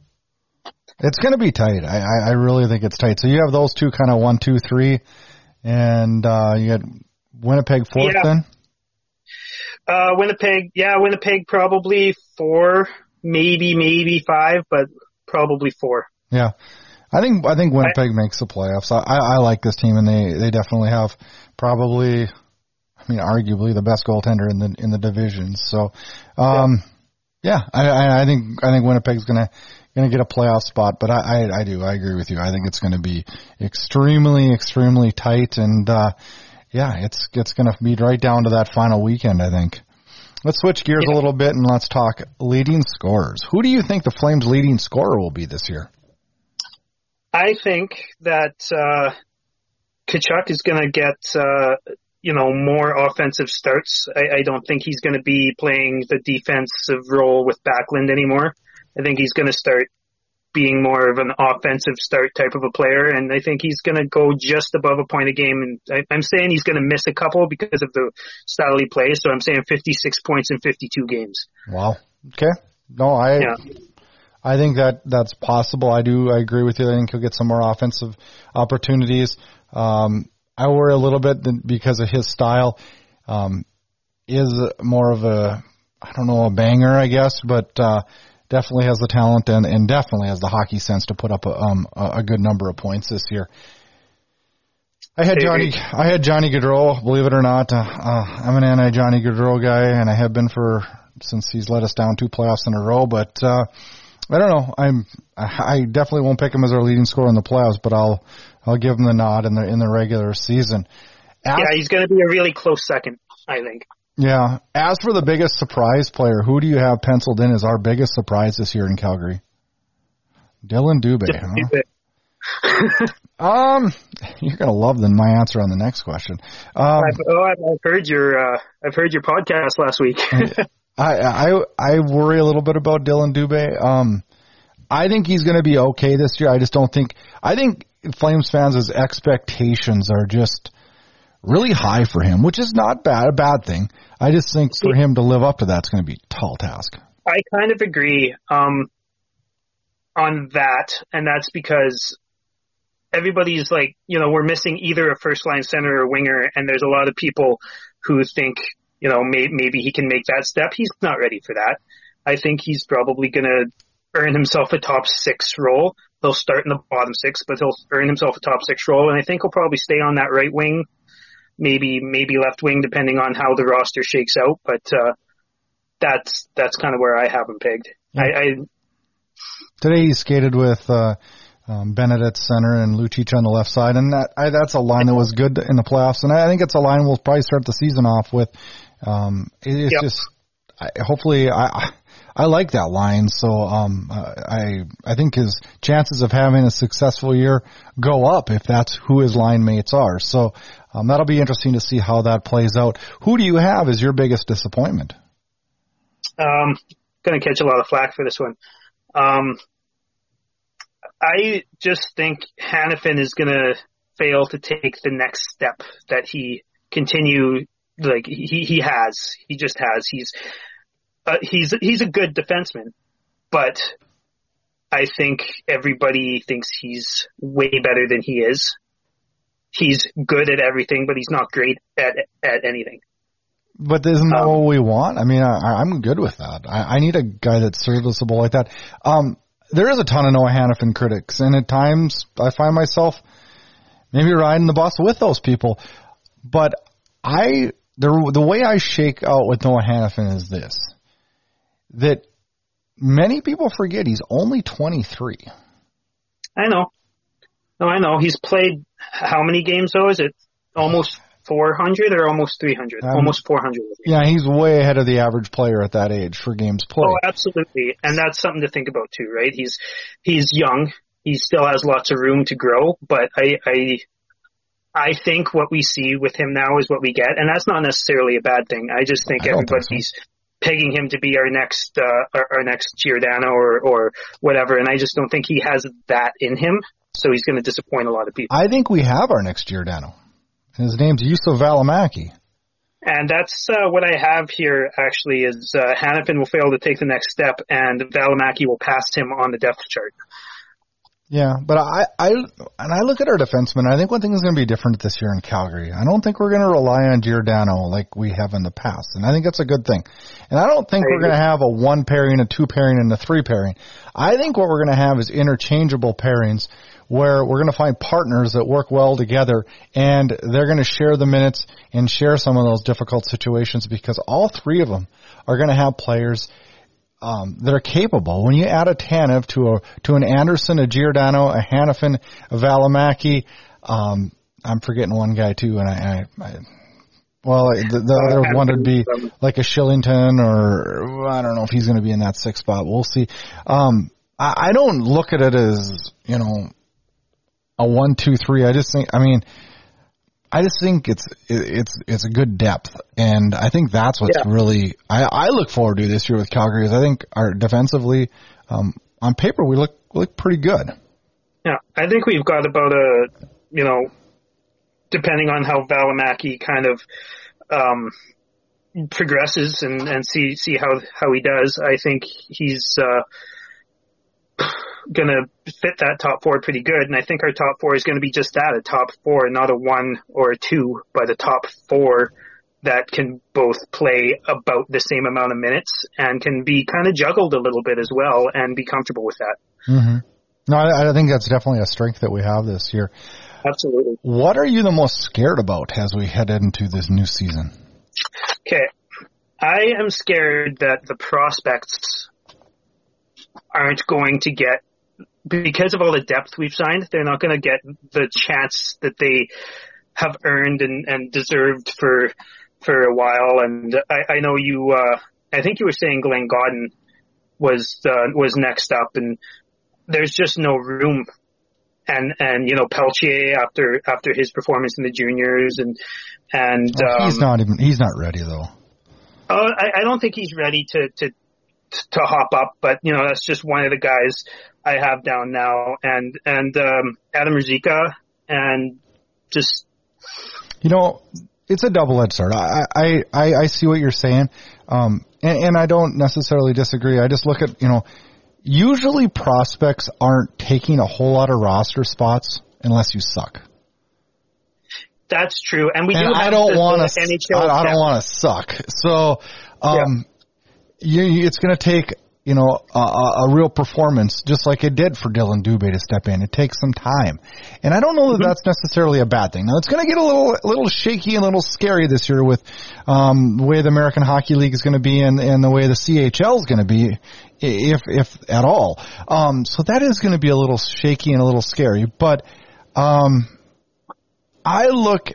It's going to be tight. I, I, I really think it's tight. So you have those two kind of one, two, three, and uh, you got Winnipeg fourth yeah. then? Uh, Winnipeg, yeah, Winnipeg probably four, maybe, maybe five, but probably four. Yeah. I think I think Winnipeg I, makes the playoffs. I, I, I like this team, and they, they definitely have probably, I mean, arguably the best goaltender in the in the division. So, um, yeah, yeah I, I think I think Winnipeg's gonna gonna get a playoff spot. But I, I, I do I agree with you. I think it's gonna be extremely extremely tight, and uh, yeah, it's it's gonna be right down to that final weekend. I think. Let's switch gears yeah. a little bit and let's talk leading scorers. Who do you think the Flames' leading scorer will be this year? I think that uh, Tkachuk is going to get, uh, you know, more offensive starts. I, I don't think he's going to be playing the defensive role with Backlund anymore. I think he's going to start being more of an offensive start type of a player, and I think he's going to go just above a point a game. And I, I'm saying he's going to miss a couple because of the style he plays, so I'm saying fifty-six points in fifty-two games. Wow. Okay. No, I... Yeah. I think that that's possible. I do. I agree with you. I think he'll get some more offensive opportunities. Um, I worry a little bit because of his style. Um, is more of a, I don't know, a banger, I guess, but uh, definitely has the talent and, and definitely has the hockey sense to put up a, um, a good number of points this year. I had Johnny. I had Johnny Gaudreau. Believe it or not, uh, uh, I'm an anti-Johnny Gaudreau guy, and I have been for since he's let us down two playoffs in a row. But uh, I don't know. I'm. I definitely won't pick him as our leading scorer in the playoffs, but I'll I'll give him the nod in the in the regular season. As, yeah, he's going to be a really close second, I think. Yeah. As for the biggest surprise player, who do you have penciled in as our biggest surprise this year in Calgary? Dylan Dubé. Huh? um, you're going to love the, my answer on the next question. Um, I've, oh, I've heard your uh, I've heard your podcast last week. I, I I worry a little bit about Dylan Dubé. Um, I think he's going to be okay this year. I just don't think. I think Flames fans' expectations are just really high for him, which is not bad, a bad thing. I just think for him to live up to that's going to be a tall task. I kind of agree um, on that, and that's because everybody's like, you know, we're missing either a first line center or winger, and there's a lot of people who think, you know, may, maybe he can make that step. He's not ready for that. I think he's probably going to earn himself a top six role. He'll start in the bottom six, but he'll earn himself a top six role, and I think he'll probably stay on that right wing, maybe maybe left wing, depending on how the roster shakes out. But uh, that's that's kind of where I have him pegged. Yeah. I, I Today he skated with uh, um, Bennett at center and Lucic on the left side, and that I, that's a line that was good in the playoffs, and I think it's a line we'll probably start the season off with. Um, it's yep. just I, hopefully I. I like that line, so um, I I think his chances of having a successful year go up if that's who his line mates are. So um, that'll be interesting to see how that plays out. Who do you have as your biggest disappointment? Um, going to catch a lot of flack for this one. Um, I just think Hanifin is going to fail to take the next step that he continue like he he has. He just has. He's Uh, he's he's a good defenseman, but I think everybody thinks he's way better than he is. He's good at everything, but he's not great at at anything. But isn't that um, what we want? I mean, I, I'm good with that. I, I need a guy that's serviceable like that. Um, there is a ton of Noah Hanifin critics, and at times I find myself maybe riding the bus with those people. But I the the way I shake out with Noah Hanifin is this. That many people forget he's only twenty-three. I know. No, I know. He's played how many games, though? Is it almost four hundred or almost three hundred? Um, almost four hundred. Yeah, he's way ahead of the average player at that age for games played. Oh, absolutely. And that's something to think about, too, right? He's he's young. He still has lots of room to grow, but I, I, I think what we see with him now is what we get, and that's not necessarily a bad thing. I just think I everybody's so. pegging him to be our next uh, our, our next Giordano or or whatever, and I just don't think he has that in him, so he's going to disappoint a lot of people. I think we have our next Giordano, and his name's Juuso Välimäki. And that's uh, what I have here, actually, is uh, Hanifin will fail to take the next step, and Välimäki will pass him on the depth chart. Yeah, but I, I, and I look at our defensemen, I think one thing is going to be different this year in Calgary. I don't think we're going to rely on Giordano like we have in the past, and I think that's a good thing. And I don't think I we're going to have a one pairing, a two pairing, and a three pairing. I think what we're going to have is interchangeable pairings where we're going to find partners that work well together, and they're going to share the minutes and share some of those difficult situations because all three of them are going to have players Um, that are capable. When you add a Tanev to a to an Anderson, a Giordano, a Hanifin, a Välimäki, um, I'm forgetting one guy too, and I, I, I well, the, the other uh, one would be like a Shillington, or I don't know if he's going to be in that sixth spot. We'll see. Um, I, I don't look at it as you know a one, two, three. I just think, I mean. I just think it's it's it's a good depth, and I think that's what's yeah. really I, I look forward to this year with Calgary. Is I think our defensively, um, on paper, we look we look pretty good. Yeah, I think we've got about a you know, depending on how Välimäki kind of um, progresses and, and see see how how he does. I think he's uh, going to fit that top four pretty good, and I think our top four is going to be just that, a top four, not a one or a two, but a top four that can both play about the same amount of minutes and can be kind of juggled a little bit as well and be comfortable with that. Mm-hmm. No, I, I think that's definitely a strength that we have this year. Absolutely. What are you the most scared about as we head into this new season? Okay. I am scared that the prospects aren't going to get, because of all the depth we've signed, they're not going to get the chance that they have earned and, and deserved for for a while. And I, I know you, uh, I think you were saying Glenn Gaudin was uh, was next up, and there's just no room. And and you know, Peltier after after his performance in the juniors, and and oh, he's um, not even he's not ready though. Oh, I, I don't think he's ready to to. to hop up, but you know, that's just one of the guys I have down now, and and um Adam Ruzicka, and just you know, it's a double-edged sword. I I I, I see what you're saying, um, and, and I don't necessarily disagree. I just look at, you know, usually prospects aren't taking a whole lot of roster spots unless you suck. That's true, and we and do. Have I don't want to. N H L I, I don't want to suck. So, um, yeah. you, it's going to take you know a, a real performance, just like it did for Dylan Dubé to step in. It takes some time, and I don't know that mm-hmm. that's necessarily a bad thing. Now, it's going to get a little a little shaky and a little scary this year with um, the way the American Hockey League is going to be, and, and the way the C H L is going to be, if if at all. Um, so that is going to be a little shaky and a little scary, but. Um, I look,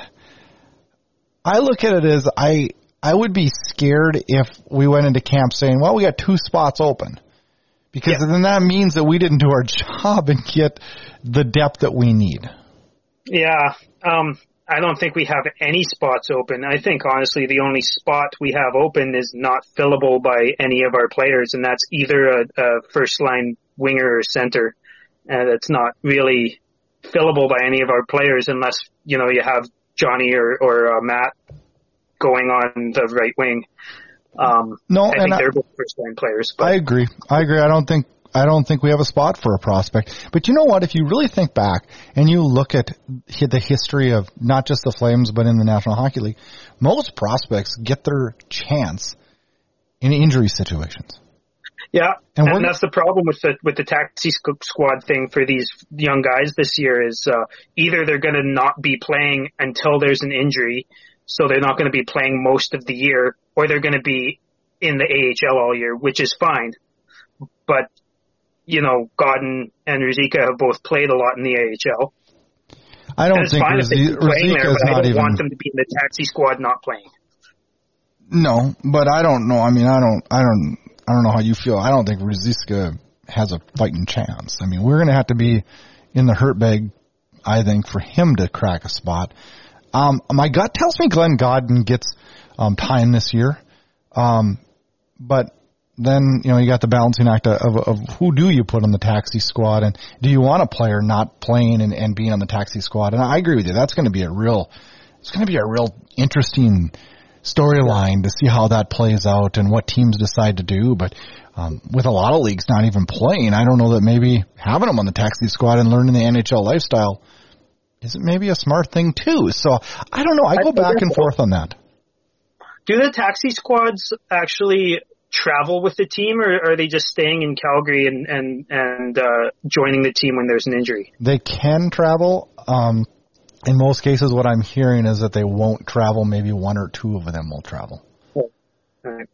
I look at it as I, I would be scared if we went into camp saying, well, we got two spots open, because yeah. then that means that we didn't do our job and get the depth that we need. Yeah. Um, I don't think we have any spots open. I think honestly, the only spot we have open is not fillable by any of our players. And that's either a, a first line winger or center. And it's not really fillable by any of our players unless, you know, you have Johnny or, or uh, Matt going on the right wing. Um, no, I think I, they're both first line players. But. I agree. I agree. I don't think, I don't think we have a spot for a prospect. But you know what? If you really think back and you look at the history of not just the Flames, but in the National Hockey League, most prospects get their chance in injury situations. Yeah, and, and that's the problem with the with the taxi squad thing for these young guys this year is uh, either they're going to not be playing until there's an injury, so they're not going to be playing most of the year, or they're going to be in the A H L all year, which is fine. But, you know, Godden and Ruzicka have both played a lot in the A H L. I don't think Ruzicka is not even... I don't want them to be in the taxi squad not playing. No, but I don't know. I mean, I don't... I don't I don't know how you feel. I don't think Ruzicka has a fighting chance. I mean, we're going to have to be in the hurt bag, I think, for him to crack a spot. Um, my gut tells me Glenn Godden gets um, time this year. Um, but then, you know, you got the balancing act of, of who do you put on the taxi squad, and do you want a player not playing and, and being on the taxi squad? And I agree with you. That's going to be a real, it's going to be a real interesting storyline to see how that plays out and what teams decide to do. But um, with a lot of leagues not even playing, I don't know that maybe having them on the taxi squad and learning the N H L lifestyle isn't maybe a smart thing too. So I don't know. I go back and forth on that. Do the taxi squads actually travel with the team, or are they just staying in Calgary and and and uh, joining the team when there's an injury? They can travel. Um, In most cases, what I'm hearing is that they won't travel. Maybe one or two of them will travel. All right.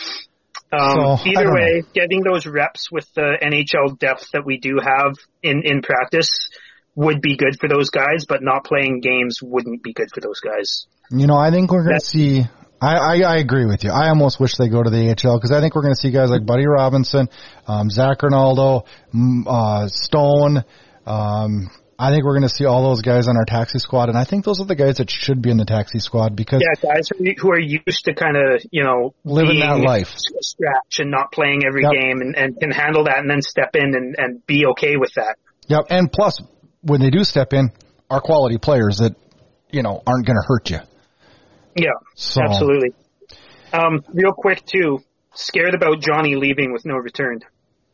Um, so, either way, know. Getting those reps with the N H L depth that we do have in, in practice would be good for those guys, but not playing games wouldn't be good for those guys. You know, I think we're going to see... I, I, I agree with you. I almost wish they go to the A H L because I think we're going to see guys like Buddy Robinson, um, Zach Ronaldo, uh, Stone... Um, I think we're going to see all those guys on our taxi squad, and I think those are the guys that should be in the taxi squad because yeah, guys who are used to kind of you know living that life, scratch and not playing every yep. game, and, and can handle that, and then step in and, and be okay with that. Yep, and plus when they do step in, are quality players that you know aren't going to hurt you. Yeah, so. Absolutely. Um, real quick too, scared about Johnny leaving with no return.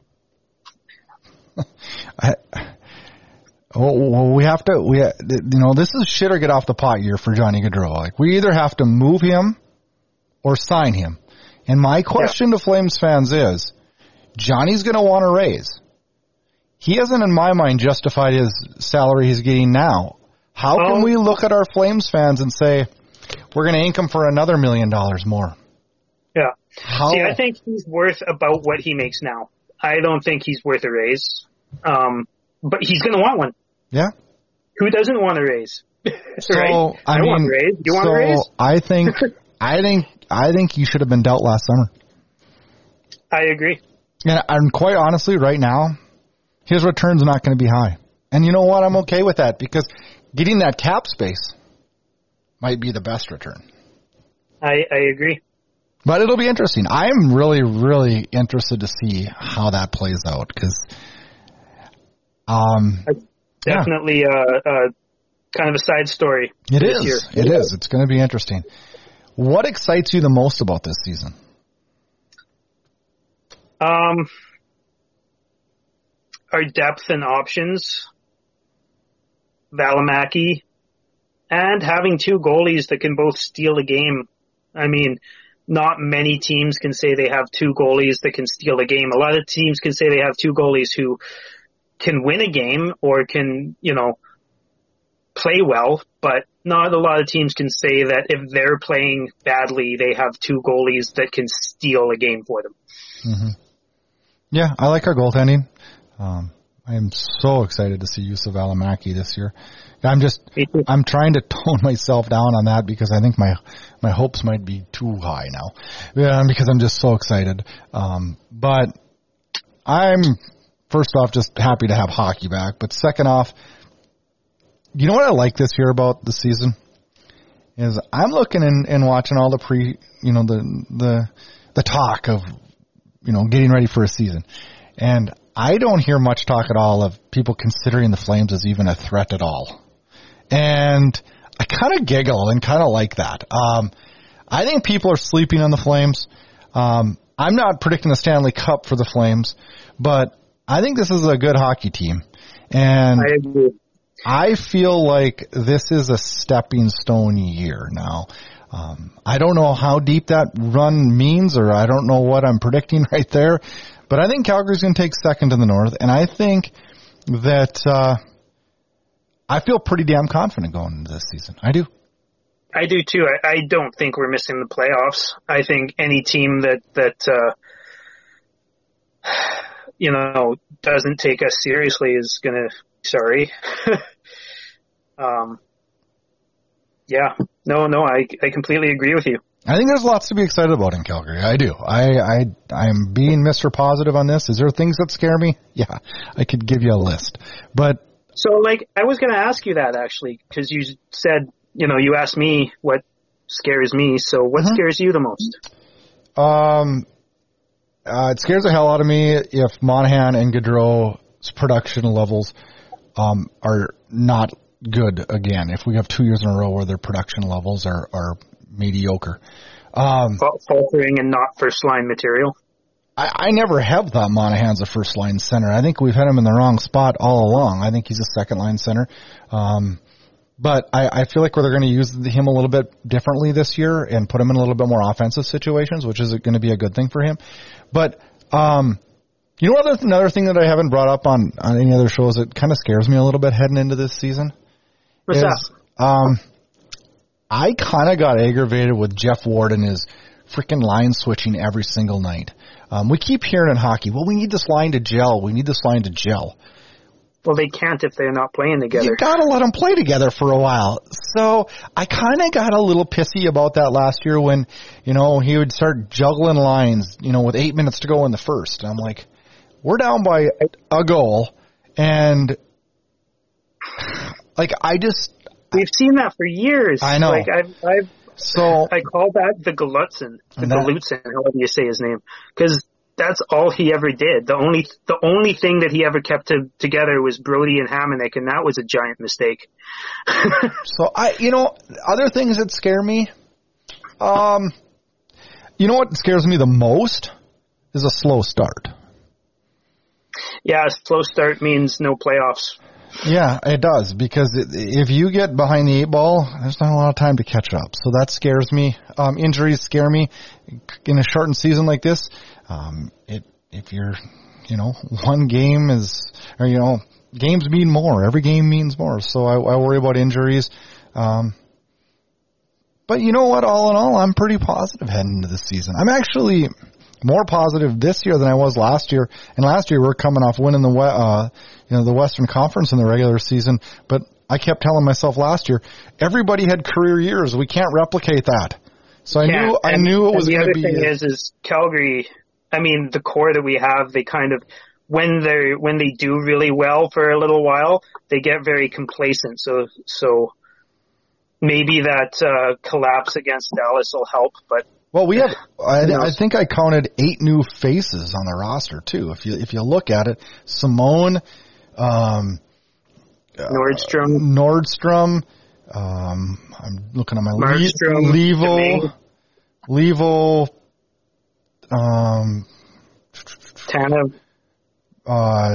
I. Well, we have to, we, you know, this is shit or get off the pot year for Johnny Gaudreau. Like, we either have to move him or sign him. And my question yeah. to Flames fans is, Johnny's going to want a raise. He hasn't, in my mind, justified his salary he's getting now. How can um, we look at our Flames fans and say, we're going to ink him for another million dollars more? Yeah. How? See, I think he's worth about what he makes now. I don't think he's worth a raise. Um, But he's going to want one. Yeah. Who doesn't want a raise? So, right? I, I mean, want a raise. You want so a raise? I think, I think, I think you should have been dealt last summer. I agree. And, and quite honestly, right now, his return's not going to be high. And you know what? I'm okay with that because getting that cap space might be the best return. I, I agree. But it'll be interesting. I'm really, really interested to see how that plays out because Um, definitely yeah. uh, uh, kind of a side story. It this is. Year. It is. It's going to be interesting. What excites you the most about this season? Um, our depth and options. Valimaki, and having two goalies that can both steal a game. I mean, not many teams can say they have two goalies that can steal a game. A lot of teams can say they have two goalies who can win a game or can, you know, play well, but not a lot of teams can say that if they're playing badly, they have two goalies that can steal a game for them. Mm-hmm. Yeah, I like our goaltending. Um, I am so excited to see Juuso Valimaki this year. I'm just, I'm trying to tone myself down on that because I think my, my hopes might be too high now. Yeah, because I'm just so excited. Um, but I'm, first off, just happy to have hockey back. But second off, you know what I like this year about the season? Is I'm looking and, and watching all the pre, you know, the, the, the talk of, you know, getting ready for a season. And I don't hear much talk at all of people considering the Flames as even a threat at all. And I kind of giggle and kind of like that. Um, I think people are sleeping on the Flames. Um, I'm not predicting the Stanley Cup for the Flames, but I think this is a good hockey team. And I agree. I feel like this is a stepping stone year now. Um, I don't know how deep that run means, or I don't know what I'm predicting right there, but I think Calgary's going to take second in the North, and I think that uh, I feel pretty damn confident going into this season. I do. I do too. I, I don't think we're missing the playoffs. I think any team that that uh, you know doesn't take us seriously is going to. Sorry. um. Yeah. No. No. I I completely agree with you. I think there's lots to be excited about in Calgary. I do. I I I'm being Mister Positive on this. Is there things that scare me? Yeah, I could give you a list. But so, like, I was going to ask you that actually, because you said, you know, you asked me what scares me. So, what mm-hmm. scares you the most? Um, uh, it scares the hell out of me if Monahan and Gaudreau's production levels um are not good again. If we have two years in a row where their production levels are are mediocre. Um, Faltering and not first line material. I, I never have thought Monahan's a first line center. I think we've had him in the wrong spot all along. I think he's a second line center. Um, but I, I feel like they're going to use him a little bit differently this year and put him in a little bit more offensive situations, which is going to be a good thing for him. But, um, you know what, another thing that I haven't brought up on, on any other shows that kind of scares me a little bit heading into this season? What's is, that? Um, I kind of got aggravated with Jeff Ward and his freaking line switching every single night. Um, we keep hearing in hockey, well, we need this line to gel. We need this line to gel. Well, they can't if they're not playing together. You got to let them play together for a while. So I kind of got a little pissy about that last year when, you know, he would start juggling lines, you know, with eight minutes to go in the first. And I'm like, we're down by a goal. And, like, I just... We've seen that for years. I know. Like I've, I've so I call that the Galutzen, the Galutzen, however you say his name, because that's all he ever did. The only the only thing that he ever kept to, together was Brody and Hamonic, and that was a giant mistake. So I, you know, other things that scare me. Um, you know what scares me the most is a slow start. Yeah, a slow start means no playoffs. Yeah, it does, because if you get behind the eight ball, there's not a lot of time to catch up. So that scares me. Um, injuries scare me in a shortened season like this. Um, it, if you're, you know, one game is, or, you know, games mean more. Every game means more. So I, I worry about injuries. Um, but you know what? All in all, I'm pretty positive heading into this season. I'm actually more positive this year than I was last year. And last year we we're coming off winning the uh, you know the Western Conference in the regular season. But I kept telling myself last year, everybody had career years. We can't replicate that. So I yeah, knew I and, knew it was going to be. The other thing is, is Calgary. I mean, the core that we have, they kind of when they when they do really well for a little while, they get very complacent. So so maybe that uh, collapse against Dallas will help, but. Well, we have. I, I think I counted eight new faces on the roster too. If you if you look at it, Simone, um, Nordstrom, uh, Nordstrom. Um, I'm looking at my Markstrom, Levo, Levo, um, Tanev, uh,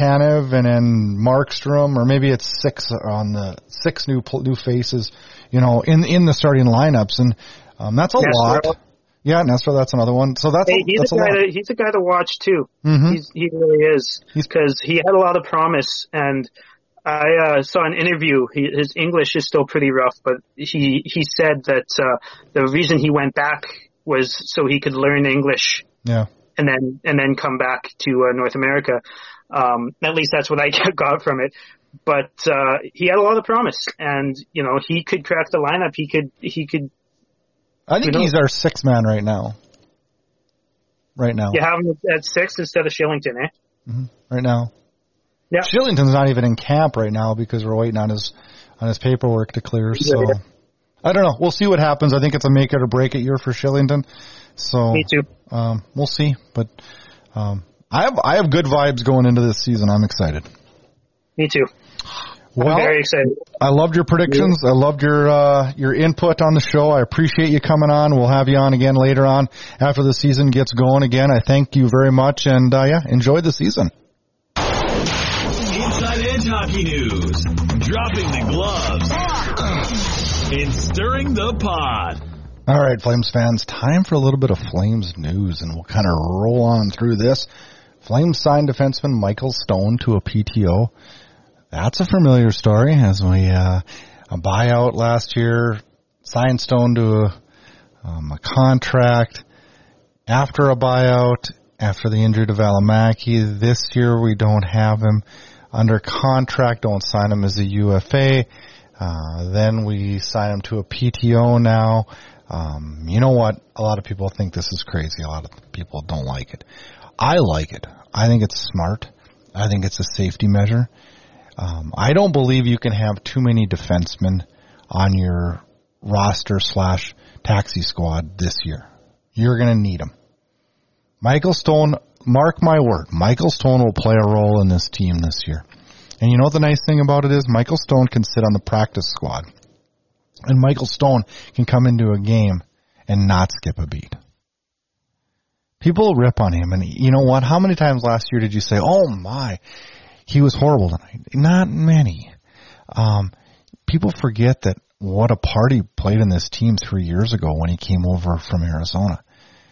Tanev and then Markstrom, or maybe it's six on the six new new faces, you know, in in the starting lineups, and um, that's a Nestor. lot. Yeah, Nestor, that's another one. So that's hey, a, he's that's a a guy lot. to, he's a guy to watch too. Mm-hmm. He's, he really is, because he had a lot of promise, and I uh, saw an interview. He, his English is still pretty rough, but he he said that uh, the reason he went back was so he could learn English. Yeah. And then and then come back to uh, North America. Um, at least that's what I got from it. But uh, he had a lot of promise, and you know he could crack the lineup. He could he could. I think he's our sixth man right now. Right now. You have him at six instead of Shillington, eh? Mm-hmm. Right now. Yeah. Shillington's not even in camp right now because we're waiting on his on his paperwork to clear. So Yeah. I don't know. We'll see what happens. I think it's a make it or break it year for Shillington. So Me too. Um, we'll see. But um, I have I have good vibes going into this season. I'm excited. Me too. Well, I'm very excited. I loved your predictions. I loved your uh, your input on the show. I appreciate you coming on. We'll have you on again later on after the season gets going again. I thank you very much, and uh, yeah, enjoy the season. Inside Edge Hockey News. Dropping the gloves. And stirring the pot. All right, Flames fans, time for a little bit of Flames news, and we'll kind of roll on through this. Flames signed defenseman Michael Stone to a P T O. That's a familiar story, as we uh, a buyout last year, signed Stone to a, um, a contract after a buyout, after the injury to Valimaki. This year we don't have him under contract, don't sign him as a U F A. Uh, then we sign him to a P T O now. Um, you know what? A lot of people think this is crazy. A lot of people don't like it. I like it. I think it's smart. I think it's a safety measure. Um, I don't believe you can have too many defensemen on your roster slash taxi squad this year. You're going to need them. Michael Stone, mark my word, Michael Stone will play a role in this team this year. And you know what the nice thing about it is? Michael Stone can sit on the practice squad. And Michael Stone can come into a game and not skip a beat. People rip on him, and you know what? How many times last year did you say, oh my, he was horrible tonight? Not many. Um, people forget that what a part he played in this team three years ago when he came over from Arizona.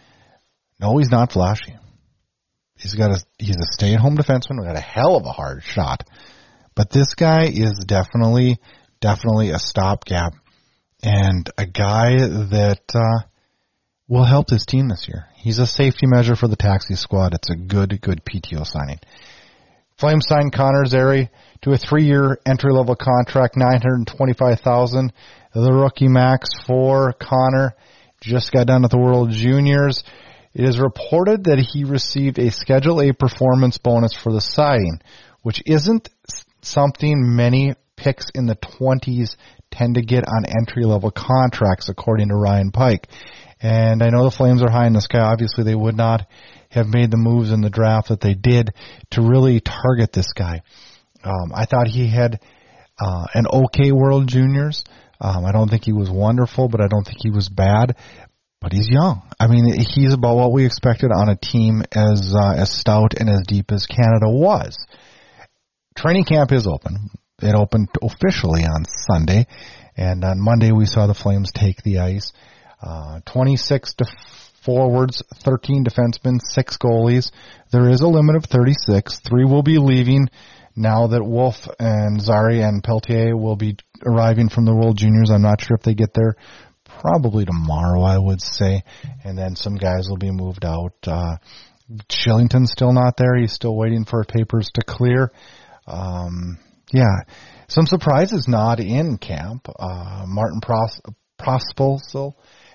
No, he's not flashy. He's got a, he's a stay-at-home defenseman. We got a hell of a hard shot. But this guy is definitely, definitely a stopgap and a guy that uh, will help this team this year. He's a safety measure for the taxi squad. It's a good, good P T O signing. Flames signed Connor Zary to a three-year entry-level contract, nine hundred twenty-five thousand dollars. The rookie max for Connor just got done at the World Juniors. It is reported that he received a Schedule A performance bonus for the signing, which isn't something many picks in the twenties tend to get on entry-level contracts, according to Ryan Pike. And I know the Flames are high in the sky. Obviously, they would not have made the moves in the draft that they did to really target this guy. Um, I thought he had uh, an okay World Juniors. Um, I don't think he was wonderful, but I don't think he was bad. But he's young. I mean, he's about what we expected on a team as uh, as stout and as deep as Canada was. Training camp is open. It opened officially on Sunday, and on Monday we saw the Flames take the ice. Uh, twenty-six def- forwards, thirteen defensemen, six goalies. There is a limit of thirty-six. Three will be leaving now that Wolf and Zary and Peltier will be arriving from the World Juniors. I'm not sure if they get there. Probably tomorrow, I would say. And then some guys will be moved out. Uh, Shillington's still not there. He's still waiting for papers to clear. Um, yeah. Some surprises not in camp. Uh, Martin Pros- Prospel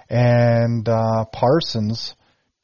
and uh, Parsons.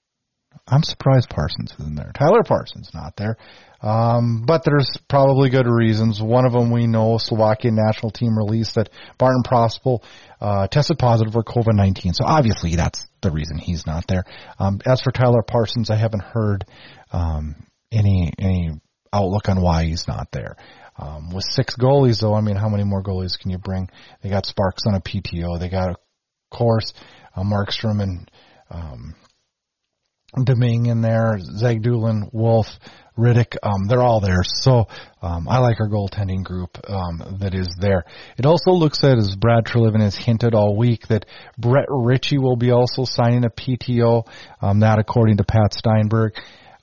I'm surprised Parsons isn't there. Tyler Parsons not there. Um, but there's probably good reasons. One of them we know, Slovakian national team released that Martin Prospel uh, tested positive for COVID nineteen. So obviously that's the reason he's not there. Um, as for Tyler Parsons, I haven't heard um, any any outlook on why he's not there. Um, with six goalies, though, I mean, how many more goalies can you bring? They got Sparks on a P T O. They got, of course, uh, Markstrom and um, Deming in there, Zagdulin, Wolf, Riddick, um, they're all there. So um, I like our goaltending group um, that is there. It also looks at, as Brad Treliving has hinted all week, that Brett Ritchie will be also signing a P T O, um, that according to Pat Steinberg.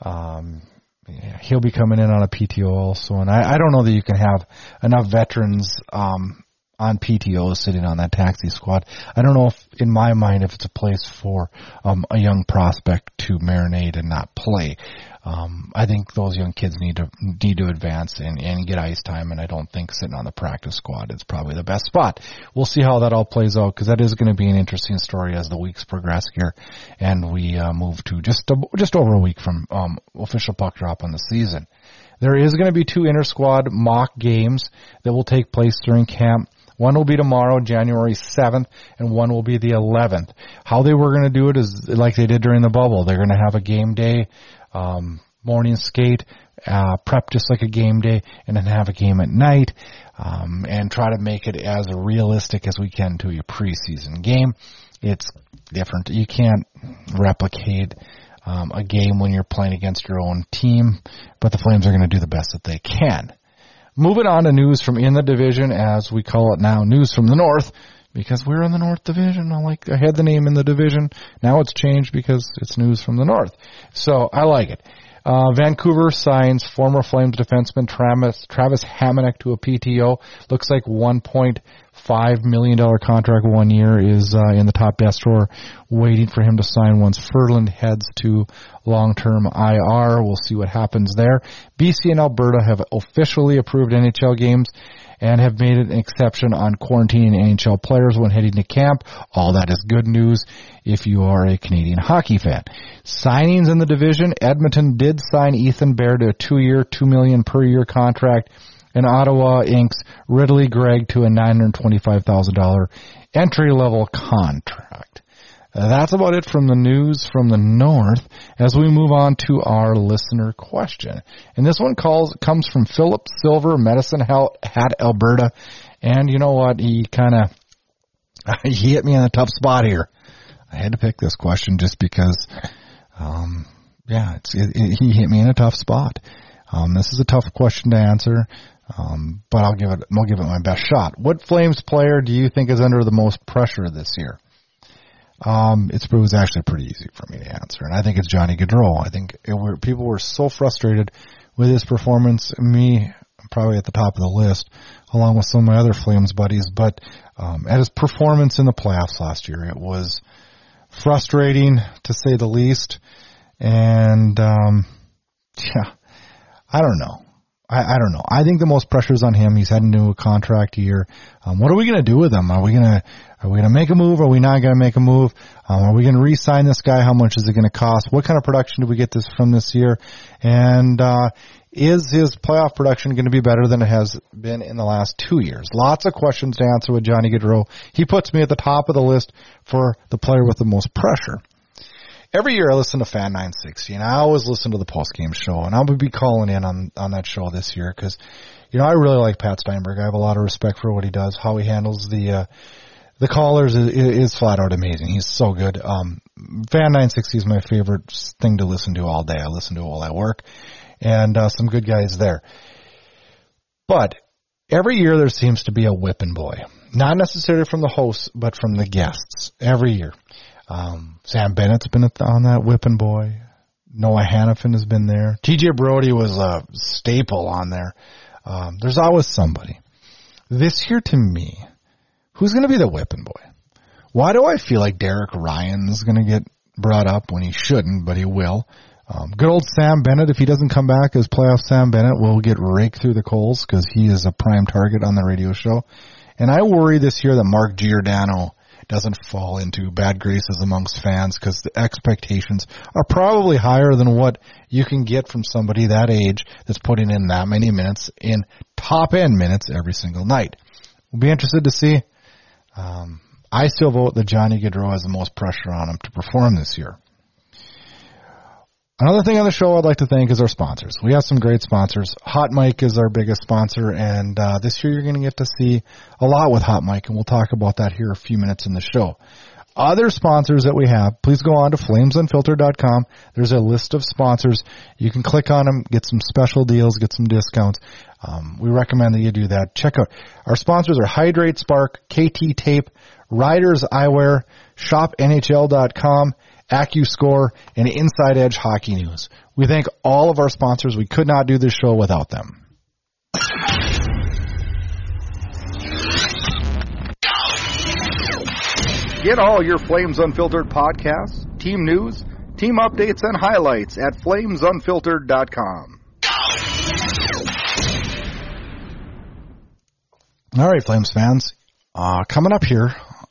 Um, yeah, he'll be coming in on a P T O also. And I, I don't know that you can have enough veterans um, on P T Os sitting on that taxi squad. I don't know if, in my mind, if it's a place for um, a young prospect to marinate and not play. Um, I think those young kids need to need to advance and, and get ice time, and I don't think sitting on the practice squad is probably the best spot. We'll see how that all plays out, because that is going to be an interesting story as the weeks progress here, and we uh, move to just a, just over a week from um, official puck drop on the season. There is going to be two inter-squad mock games that will take place during camp. One will be tomorrow, January seventh, and one will be the eleventh. How they were going to do it is like they did during the bubble. They're going to have a game day, um, morning skate, uh, prep just like a game day, and then have a game at night, um, and try to make it as realistic as we can to a preseason game. It's different. You can't replicate um, a game when you're playing against your own team, but the Flames are going to do the best that they can. Moving on to news from in the division, as we call it now, news from the North, because we're in the North Division. I like, I had the name in the division. Now it's changed because it's news from the North. So I like it. Uh, Vancouver signs former Flames defenseman Travis, Travis Hamonic to a P T O. Looks like one point five million dollars contract one year is uh, in the top desk drawer, waiting for him to sign once Ferland heads to long-term I R. We'll see what happens there. B C and Alberta have officially approved N H L games and have made an exception on quarantining N H L players when heading to camp. All that is good news if you are a Canadian hockey fan. Signings in the division, Edmonton did sign Ethan Bear to a two-year, two million dollars per year contract, and Ottawa inks Ridley Gregg to a nine hundred twenty-five thousand dollars entry-level contract. Uh, that's about it from the news from the North as we move on to our listener question. And this one calls comes from Philip Silver, Medicine Hat, Alberta. And you know what? He kind of he hit me in a tough spot here. I had to pick this question just because, um, yeah, it's, it, it, he hit me in a tough spot. Um, this is a tough question to answer, um, but I'll give it I'll give it my best shot. What Flames player do you think is under the most pressure this year? Um, it's, it was actually pretty easy for me to answer, and I think it's Johnny Gaudreau. I think it were, people were so frustrated with his performance. Me, probably at the top of the list, along with some of my other Flames buddies, but um, at his performance in the playoffs last year, it was frustrating to say the least. And um, yeah, I don't know. I, I don't know. I think the most pressure is on him. He's heading into a contract year. Um, what are we going to do with him? Are we going to are we going to make a move? Are we not going to make a move? Um, are we going to re-sign this guy? How much is it going to cost? What kind of production do we get this from this year? And uh, is his playoff production going to be better than it has been in the last two years? Lots of questions to answer with Johnny Gaudreau. He puts me at the top of the list for the player with the most pressure. Every year I listen to Fan nine sixty, and I always listen to the post-game show, and I'm going to be calling in on, on that show this year because, you know, I really like Pat Steinberg. I have a lot of respect for what he does. How he handles the uh, the callers is, is flat out amazing. He's so good. Um, Fan nine sixty is my favorite thing to listen to all day. I listen to it while I work, and uh, some good guys there. But every year there seems to be a whipping boy, not necessarily from the hosts, but from the guests. Every year. Um, Sam Bennett's been on that whipping boy. Noah Hannafin has been there. T J Brody was a staple on there. Um, there's always somebody. This year, to me, who's going to be the whipping boy? Why do I feel like Derek Ryan is going to get brought up when he shouldn't, but he will? Um, good old Sam Bennett, if he doesn't come back as playoff Sam Bennett, will get raked through the coals because he is a prime target on the radio show. And I worry this year that Mark Giordano doesn't fall into bad graces amongst fans because the expectations are probably higher than what you can get from somebody that age that's putting in that many minutes in top-end minutes every single night. We'll be interested to see. Um, I still vote that Johnny Gaudreau has the most pressure on him to perform this year. Another thing on the show I'd like to thank is our sponsors. We have some great sponsors. Hot Mic is our biggest sponsor, and uh, this year you're going to get to see a lot with Hot Mic, and we'll talk about that here a few minutes in the show. other sponsors that we have, please go on to flames unfiltered dot com. There's a list of sponsors. You can click on them, get some special deals, get some discounts. Um, we recommend that you do that. Check out our sponsors are Hydrate Spark, K T Tape, Riders Eyewear, shop N H L dot com, AccuScore, and Inside Edge Hockey News. We thank all of our sponsors. We could not do this show without them. Get all your Flames Unfiltered podcasts, team news, team updates, and highlights at flames unfiltered dot com. All right, Flames fans, uh, coming up here,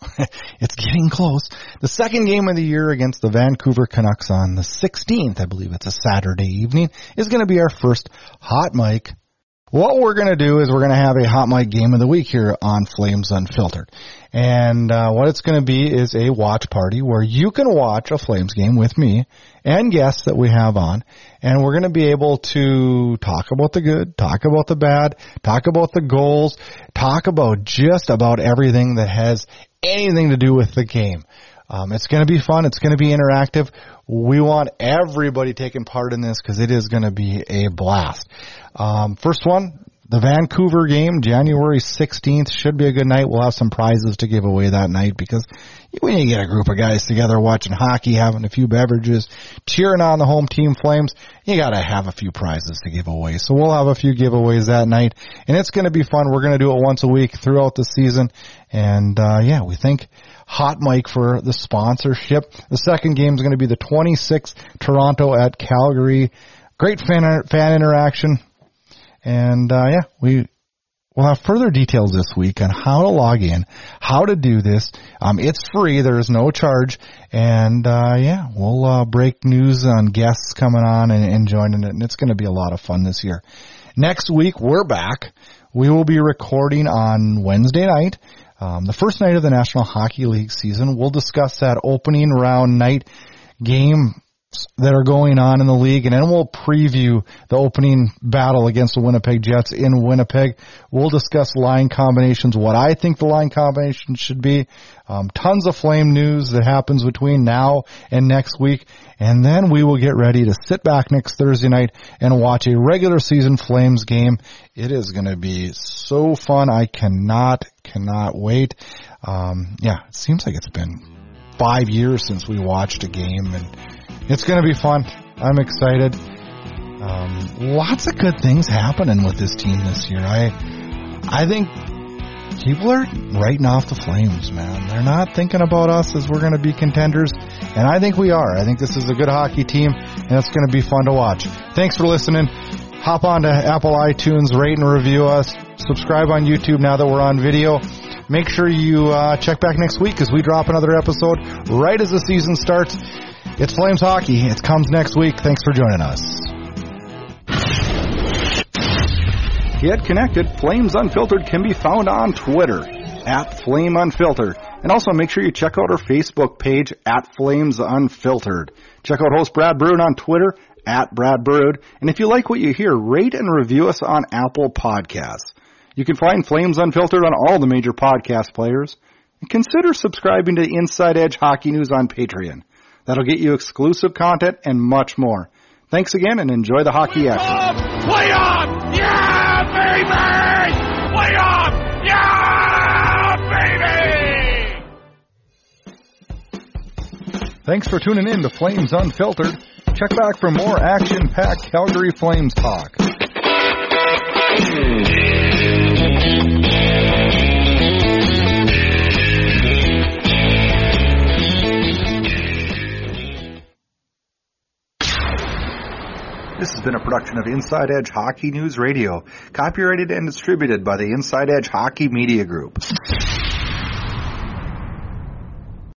it's getting close. The second game of the year against the Vancouver Canucks on the sixteenth, I believe it's a Saturday evening, is going to be our first hot mic. What we're going to do is we're going to have a hot mic game of the week here on Flames Unfiltered. And uh, what it's going to be is a watch party where you can watch a Flames game with me and guests that we have on. And we're going to be able to talk about the good, talk about the bad, talk about the goals, talk about just about everything that has anything to do with the game. Um, it's going to be fun. It's going to be interactive. We want everybody taking part in this because it is going to be a blast. Um, first one, the Vancouver game, January sixteenth, should be a good night. We'll have some prizes to give away that night because when you get a group of guys together watching hockey, having a few beverages, cheering on the home team Flames, you got to have a few prizes to give away. So we'll have a few giveaways that night, and it's going to be fun. We're going to do it once a week throughout the season, and uh, yeah, we think hot mic for the sponsorship. The second game is going to be the twenty-sixth, Toronto at Calgary. Great fan fan interaction. And, uh, yeah, we will have further details this week on how to log in, how to do this. Um, it's free. There is no charge. And, uh, yeah, we'll, uh, break news on guests coming on and, and joining it. And it's going to be a lot of fun this year. Next week, we're back. We will be recording on Wednesday night, um, the first night of the National Hockey League season. We'll discuss that opening round night game that are going on in the league, and then we'll preview the opening battle against the Winnipeg Jets in Winnipeg. We'll discuss line combinations, what I think the line combination should be, um, tons of Flame news that happens between now and next week, and then we will get ready to sit back next Thursday night and watch a regular season Flames game. It is going to be so fun. I cannot, cannot wait. Um, yeah, it seems like it's been five years since we watched a game, and it's going to be fun. I'm excited. Um, lots of good things happening with this team this year. I I think people are writing off the Flames, man. They're not thinking about us as we're going to be contenders, and I think we are. I think this is a good hockey team, and it's going to be fun to watch. Thanks for listening. Hop on to Apple iTunes, rate and review us. Subscribe on YouTube now that we're on video. Make sure you uh, check back next week because we drop another episode right as the season starts. It's Flames Hockey. It comes next week. Thanks for joining us. Get connected. Flames Unfiltered can be found on Twitter at Flame Unfiltered. And also make sure you check out our Facebook page at Flames Unfiltered. Check out host Brad Brood on Twitter at Brad Brood. And if you like what you hear, rate and review us on Apple Podcasts. You can find Flames Unfiltered on all the major podcast players. And consider subscribing to Inside Edge Hockey News on Patreon. That'll get you exclusive content and much more. Thanks again and enjoy the hockey action. Play on! Yeah, baby! Play on! Yeah, baby! Thanks for tuning in to Flames Unfiltered. Check back for more action-packed Calgary Flames talk. This has been a production of Inside Edge Hockey News Radio, copyrighted and distributed by the Inside Edge Hockey Media Group.